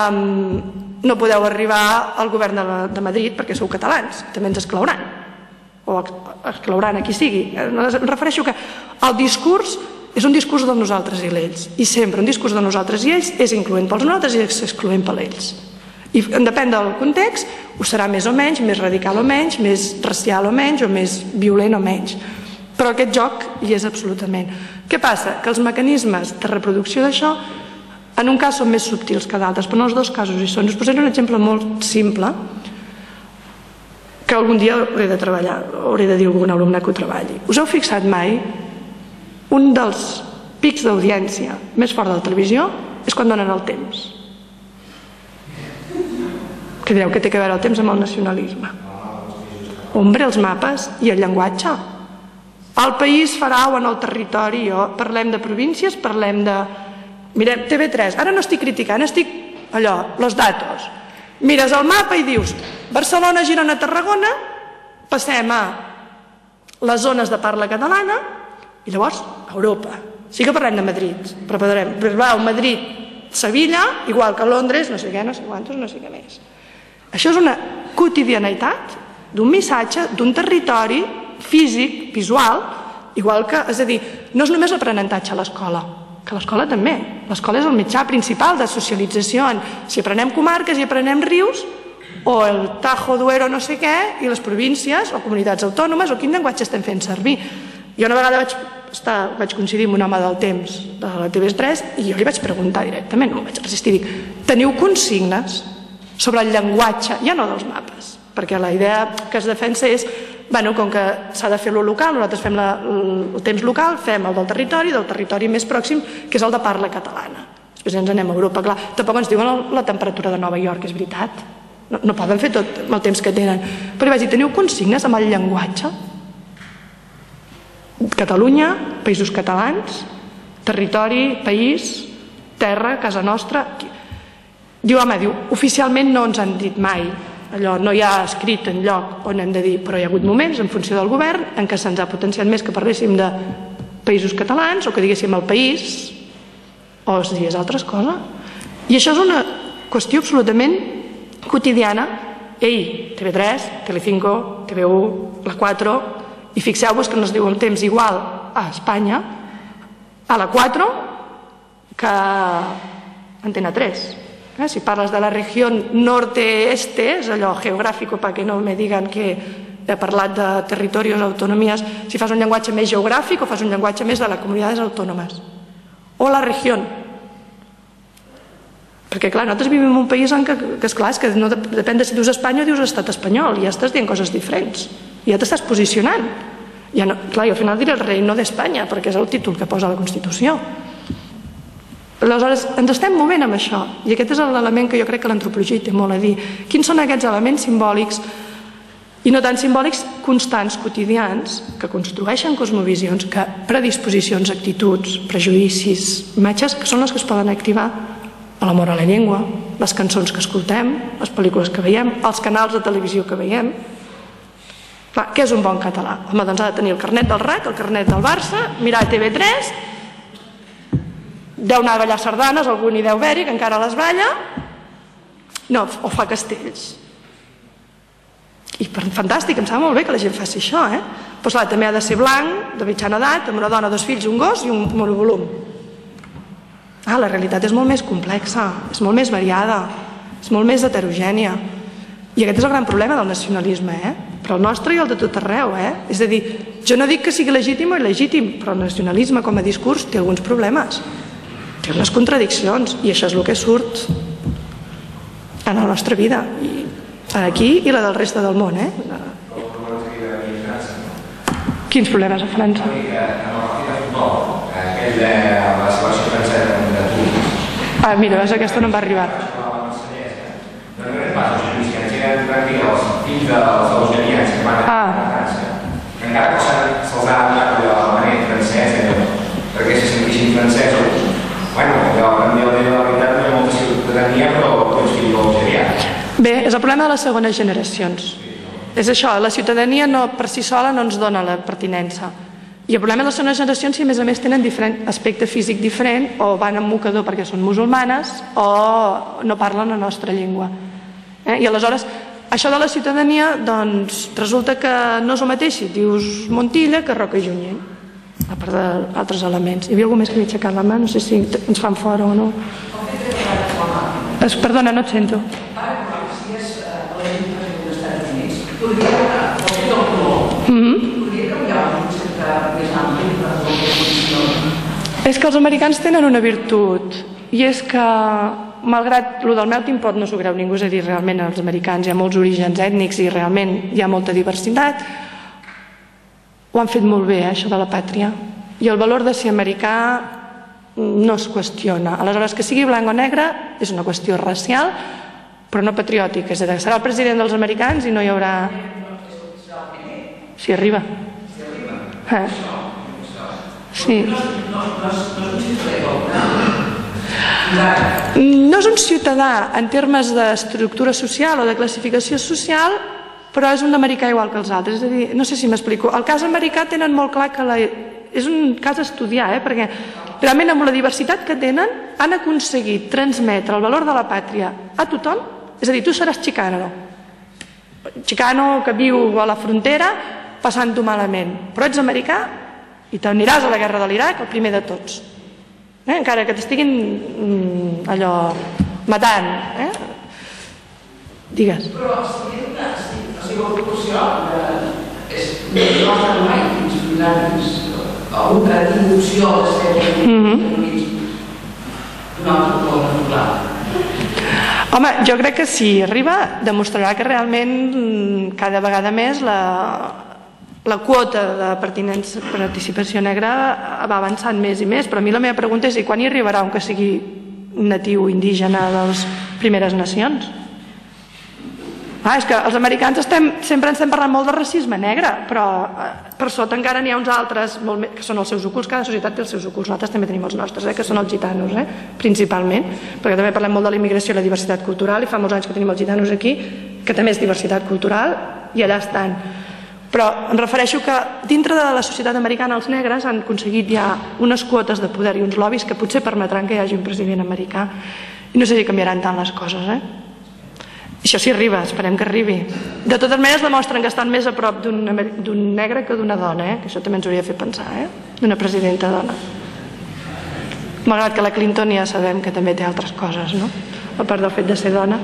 no podeu arribar al govern de Madrid perquè sou catalans, també ens exclouran o exclouran a qui sigui. Em refereixo que el discurs és un discurs de nosaltres i l'ells, i sempre un discurs de nosaltres i ells és incloent pels nosaltres i és excloent per ells, i depèn del context ho serà més o menys, més radical o menys, més racial o menys, o més violent o menys, però aquest joc hi és absolutament. Què passa? Que els mecanismes de reproducció d'això en un cas són més subtils que d'altres, però en els dos casos hi són. Us posaré un exemple molt simple que algun dia hauré de treballar, hauré de dir a algun alumne que ho treballi. Us heu fixat mai? Un dels pics d'audiència més fort de la televisió és quan donen el temps. Què direu? Què té a veure el temps amb el nacionalisme? Hombre, els mapes i el llenguatge. El país farà o en el territori, parlem de províncies, parlem de... Mirem, TV3, ara no estic criticant, estic allò, los datos. Mires el mapa i dius Barcelona, Girona, Tarragona, passem a les zones de parla catalana i llavors Europa. Sí que parlem de Madrid, però parlarem Madrid, Sevilla, igual que Londres, no sé què, no sé quantos, no sé què més. Això és una quotidianitat d'un missatge, d'un territori físic, visual, igual que, és a dir, no és només l'aprenentatge a l'escola, que l'escola també. L'escola és el mitjà principal de socialització. Si aprenem comarques i aprenem rius, o el Tajo, Duero, no sé què, i les províncies, o comunitats autònomes, o quin llenguatge estem fent servir. Jo una vegada vaig coincidir amb un home del temps de la TV3 i jo li vaig preguntar directament, no em vaig resistir, dic, teniu consignes sobre el llenguatge, ja no dels mapes, perquè la idea que es defensa és, com que s'ha de fer lo local, nosaltres fem el temps local, fem el del territori més pròxim, que és el de parla catalana. Després ens anem a Europa, clar, tampoc ens diuen la temperatura de Nova York, és veritat, no poden fer tot amb el temps que tenen, però vaig dir, teniu consignes amb el llenguatge? Catalunya, països catalans, territori, país, terra, casa nostra. Diu, home, oficialment no ens han dit mai, allò no hi ha escrit enlloc on hem de dir, però hi ha hagut moments en funció del govern en què se'ns ha potenciat més que parléssim de països catalans o que diguéssim el país o es digués altres coses. I això és una qüestió absolutament quotidiana. Ei, TV3, Telecinco, TV1, la 4, i fixeu-vos que no es diu el temps igual a Espanya, a la 4, que a Antena 3. Si parles de la regió norte-este, és allò geogràfico, perquè no me digan que he parlat de territoris, autonomies, si fas un llenguatge més geogràfic o fas un llenguatge més de les comunitats autònomes. O la regió. Perquè, clar, nosaltres vivim en un país en què, esclar, és que no depèn de si dius Espanya o dius estat espanyol, ja estàs dient coses diferents, ja t'estàs posicionant. Clar, jo al final diré el reino d'Espanya, perquè és el títol que posa la Constitució. Aleshores, ens estem movent amb això, i aquest és l'element que jo crec que l'antropologia hi té molt a dir. Quins són aquests elements simbòlics, i no tan simbòlics, constants, quotidians, que construeixen cosmovisions, que predisposicions, actituds, prejudicis, imatges, que són les que es poden activar l'amor a la llengua, les cançons que escoltem, les pel·lícules que veiem, els canals de televisió que veiem. Clar, què és un bon català? Home, doncs ha de tenir el carnet del RAC, el carnet del Barça, mirar TV3, deu anar a ballar sardanes, algú n'hi deu haver-hi, que encara les balla, no, o fa castells. I fantàstic, em sembla molt bé que la gent faci això, però clar, també ha de ser blanc, de mitjana edat, amb una dona, 2 fills, un gos i un monovolum. La realitat és molt més complexa, és molt més variada, és molt més heterogènia. I aquest és el gran problema del nacionalisme, però el nostre i el de tot arreu. És a dir, jo no dic que sigui legítim o il·legítim, però el nacionalisme com a discurs té alguns problemes, té unes contradiccions, i això és el que surt en la nostra vida, aquí i la del reste del món. Quins problemes a França? Aquell de la selecció francesa de Tunis. Mira, aquesta no em va arribar. No eren pas els fills que ens eren els fills dels algerians que van a França. Encara que se'ls ha donat la manera francesa perquè se sentissin francesos. Bueno, allò també de la veritat no hi ha molta ciutadania, però tots fills algerians. Bé, és el problema de les segones generacions. És això, la ciutadania per si sola no ens dona la pertinença. I el problema de les segones generacions, si a més a més tenen aspecte físic diferent, o van amb mocador perquè són musulmanes, o no parlen la nostra llengua. I aleshores, això de la ciutadania, doncs, resulta que no és el mateix si dius Montilla que Roca i Junyent, a part d'altres elements. Hi havia algú més que havia aixecat la mà? No sé si ens fan fora o no. Perdona, no et sento. És que els americans tenen una virtut, i és que, malgrat el del melting pot no s'ho creu ningú, és a dir, realment els americans hi ha molts orígens ètnics i realment hi ha molta diversitat, ho han fet molt bé, això de la pàtria, i el valor de ser americà no es qüestiona. Aleshores, que sigui blanc o negre és una qüestió racial, però no patriòtica, és a dir, serà el president dels americans i no hi haurà... Si arriba. Sí. No és un ciutadà en termes d'estructura social o de classificació social, però és un americà igual que els altres. És a dir, no sé si m'explico. El cas americà tenen molt clar que és un cas a estudiar, perquè realment amb la diversitat que tenen han aconseguit transmetre el valor de la pàtria a tothom. És a dir, tu seràs xicano, que viu a la frontera passant-ho malament, però ets americà i t'aniràs a la guerra de l'Iraq el primer de tots, encara que t'estiguin allò matant. Digues. Però si la seva proporció no ha estat mai fins a una dilució de ser d'un altre poble popular. Home, jo crec que si arriba demostrarà que realment cada vegada més la quota de participació negra va avançant més i més, però a mi la meva pregunta és quan hi arribarà un que sigui natiu indígena de les primeres nacions? És que els americans sempre ens estem parlant molt de racisme negre, però per sota encara n'hi ha uns altres que són els seus ocults. Cada societat té els seus ocults, nosaltres també tenim els nostres, que són els gitanos, principalment, perquè també parlem molt de la immigració i la diversitat cultural, i fa molts anys que tenim els gitanos aquí, que també és diversitat cultural, i allà estan. Però em refereixo que dintre de la societat americana els negres han aconseguit ja unes quotes de poder i uns lobbies que potser permetran que hi hagi un president americà, i no sé si canviaran tant les coses, Això sí arriba, esperem que arribi. De totes maneres demostren que estan més a prop d'un negre que d'una dona, que això també ens hauria de fer pensar, d'una presidenta dona. Malgrat que la Clinton ja sabem que també té altres coses, no? A part del fet de ser dona.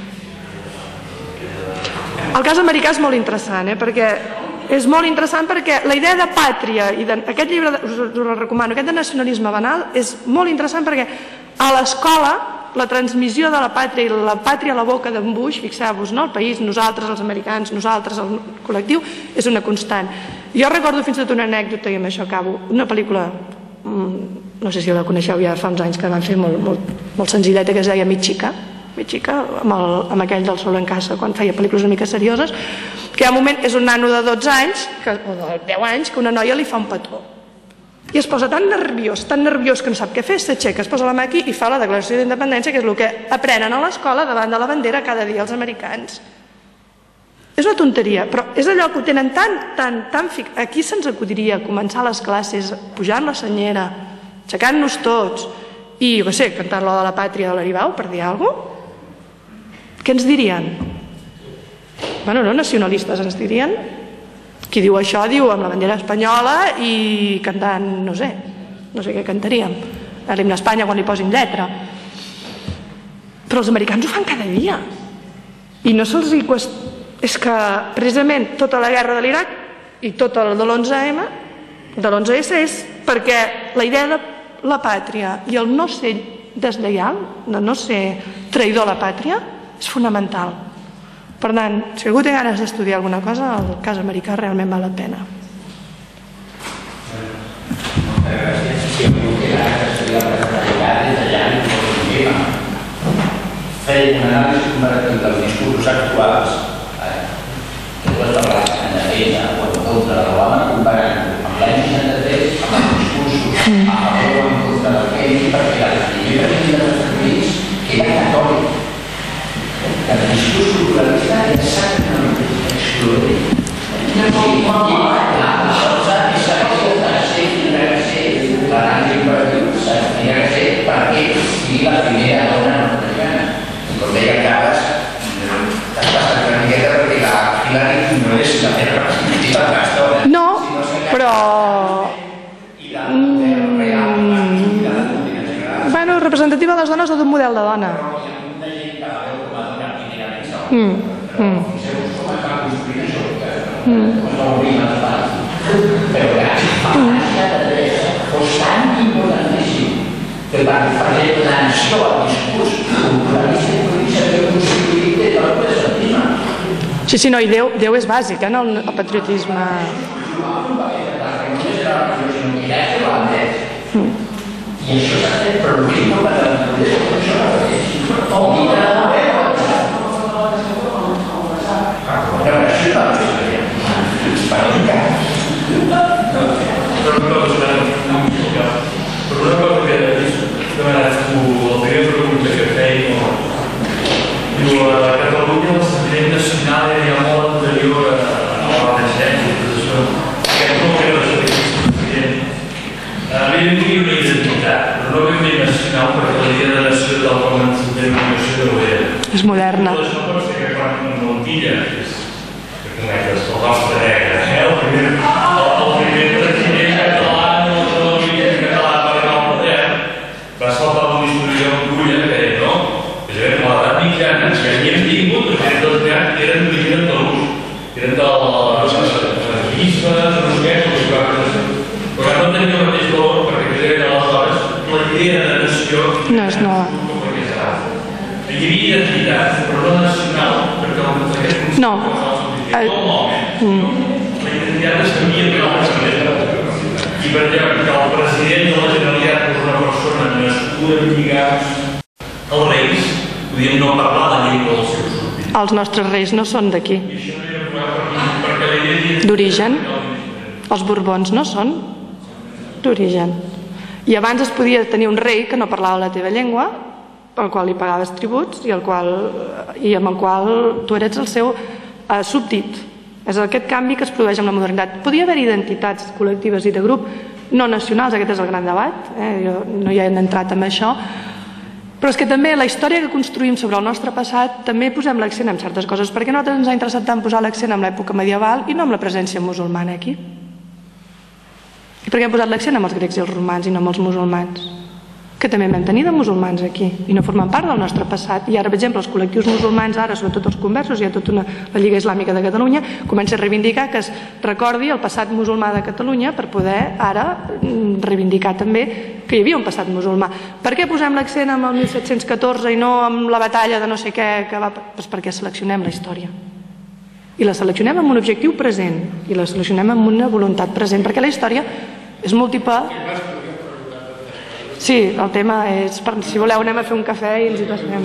El cas americà és molt interessant, perquè és molt interessant perquè la idea de pàtria, i aquest llibre us el recomano, aquest de nacionalisme banal, és molt interessant perquè a l'escola la transmissió de la pàtria i la pàtria a la boca d'en Bush, fixeu-vos, el país, nosaltres, els americans, nosaltres, el col·lectiu, és una constant. Jo recordo fins i tot una anècdota, i amb això acabo, una pel·lícula, no sé si la coneixeu ja fa uns anys, que van fer molt senzilleta, que es deia Mitchica, amb aquell del Sol en Casa, quan feia pel·lícules una mica serioses, que hi ha un moment, és un nano de 12 anys, o de 10 anys, que una noia li fa un petó. I es posa tan nerviós que no sap què fer, s'aixeca, es posa la mà aquí i fa la declaració d'independència, que és el que aprenen a l'escola davant de la bandera cada dia els americans. És una tonteria, però és allò que ho tenen tan ficat. Aquí se'ns acudiria començar les classes pujant la senyera, aixecant-nos tots i, jo què sé, cantant l'Ode a la Pàtria de l'Aribau, per dir alguna cosa. Què ens dirien? Bueno, no, nacionalistes ens dirien. Qui diu això diu amb la bandera espanyola i cantant, no sé què cantaríem, l'himne d'Espanya quan li posin lletra. Però els americans ho fan cada dia i no se'ls hi qüestiona. És que precisament tota la guerra de l'Iraq i tot el de l'11M, de l'11S, és perquè la idea de la pàtria i el no ser deslleial, de no ser traïdor a la pàtria, és fonamental. Per tant, si algú té ganes d'estudiar alguna cosa, el cas americà realment val la pena. Si algú té ganes d'estudiar el cas americà, des d'allà no pot un tema. Feia una anàlisi comparativa dels discursos actuals, que dues paraules en defensa o en contra de l'home, comparant amb l'any 63 amb els discursos a favor o en contra del Kennedy, perquè la primera presidenta dels Estats Units era catòlic. El discurs culturalista era exactament excloent. La cosa és l'anàlisi comparativa tenia que ser perquè sigui la primera dona nord-americana. I com deia Carles, t'has passat una miqueta perquè la Hillary no és la meva representativa de l'història. No, però... Bueno, representativa de les dones o d'un model de dona. Però que fos tan importantíssim que per exemple la nació, el discurs culturalista i polític s'havia constituït des del protestantisme. Sí, no, i Déu és bàsic, no? El patriotisme. I això s'ha fet per l'últim no per Catalunya l'esdeveniment nacional era molt anterior a la regència, aquest no era l'esdeveniment. Havia una identitat, però no havia nacional perquè la idea de nació del com ens entenem la nació no era. És moderna. Tot això pot ser que quan una Montilla, que conegues el nostre negre, el primer president català no havia català per anar al poder, va saltar una disposició amb Tulla que deia, no? És a dir, a l'edat mitjana, que hi hem tingut, perquè tots eren d'origen andalús, eren dels bisbes, no sé què, però no tenia el mateix valor perquè eren aleshores la idea de nació no és nova. Hi havia identitat, però no nacional, perquè aquest concepte no. La identitat es canvia per altres maneres. I per exemple, que el president de la Generalitat fos una persona nascuda en lligams als reis, podíem no parlar de llengua dels seus súbdits. Els nostres reis no són d'aquí. I això no era problema perquè la idea d'origen. Els Borbons no són d'origen. I abans es podia tenir un rei que no parlava la teva llengua, al qual li pagaves tributs i amb el qual tu eres el seu súbdit. És aquest canvi que es produeix amb la modernitat. Podia haver identitats col·lectives i de grup no nacionals, aquest és el gran debat, jo no hi he entrat en això, però és que també la història que construïm sobre el nostre passat també posem l'accent en certes coses. Per què a nosaltres ens ha interessat tant posar l'accent en l'època medieval i no amb la presència musulmana aquí? I per què hem posat l'accent amb els grecs i els romans i no amb els musulmans? Que també vam tenir de musulmans aquí i no formen part del nostre passat. I ara, per exemple, els col·lectius musulmans, ara, sobretot els conversos, hi ha tota la Lliga Islàmica de Catalunya, comença a reivindicar que es recordi el passat musulmà de Catalunya per poder ara reivindicar també que hi havia un passat musulmà. Per què posem l'accent en el 1714 i no amb la batalla de no sé què que va... Doncs perquè seleccionem la història. I la seleccionem amb un objectiu present i la seleccionem amb una voluntat present, perquè la història és múltiple. Sí, el tema és, si voleu anem a fer un cafè i ens hi passem.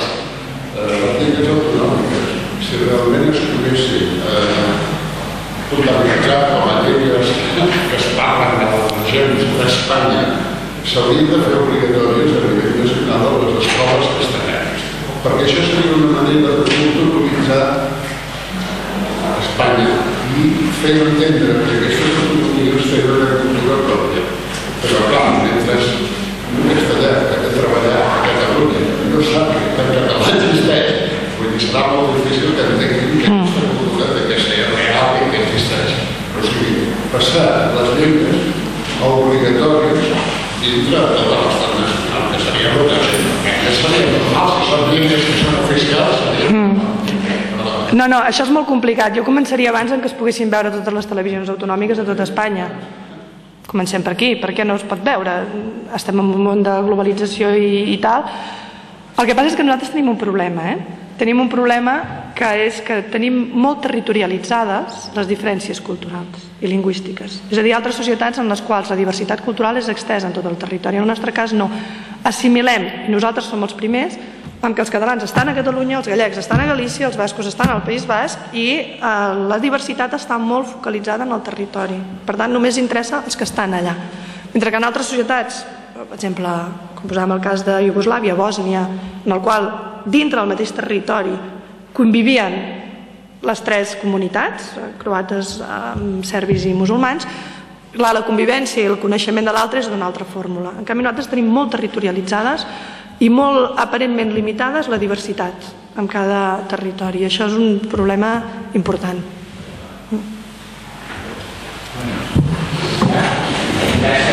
L'articles autonòmiques, si realment es poguessin comptabilitzar com a llengües que es parlen a les regions d'Espanya s'haurien de fer obligatòries a nivell nacional a les escoles castellanes, perquè això seria una manera de culturalitzar Espanya i fer entendre que aquestes autonomies tenen una cultura pròpia. Però clar, mentre un castellà que ha de treballar a Catalunya no sap que el català existeix, vull dir, serà molt difícil que entenguin que aquesta cultura té que ser real i que existeix. O sigui, passar les llengües a obligatòries dintre de l'estat nacional, que seria el que seria normal, si són llengües que són oficials, seria normal. No, això és molt complicat. Jo començaria abans en que es poguessin veure totes les televisions autonòmiques de tota Espanya. Comencem per aquí, per què no es pot veure? Estem en un món de globalització i tal. El que passa és que nosaltres tenim un problema, Tenim un problema que és que tenim molt territorialitzades les diferències culturals i lingüístiques. És a dir, altres societats en les quals la diversitat cultural és extesa en tot el territori. En el nostre cas no. Assimilem, i nosaltres som els primers, amb que els catalans estan a Catalunya, els gallecs estan a Galícia, els bascos estan al País Basc i la diversitat està molt focalitzada en el territori. Per tant, només interessa els que estan allà. Mentre que en altres societats, per exemple, com posàvem el cas de Iugoslàvia, Bòsnia, en el qual dintre del mateix territori convivien les tres comunitats, croates, serbis i musulmans, la convivència i el coneixement de l'altre és d'una altra fórmula. En canvi, nosaltres tenim molt territorialitzades i molt aparentment limitades la diversitat en cada territori. Això és un problema important. Gràcies.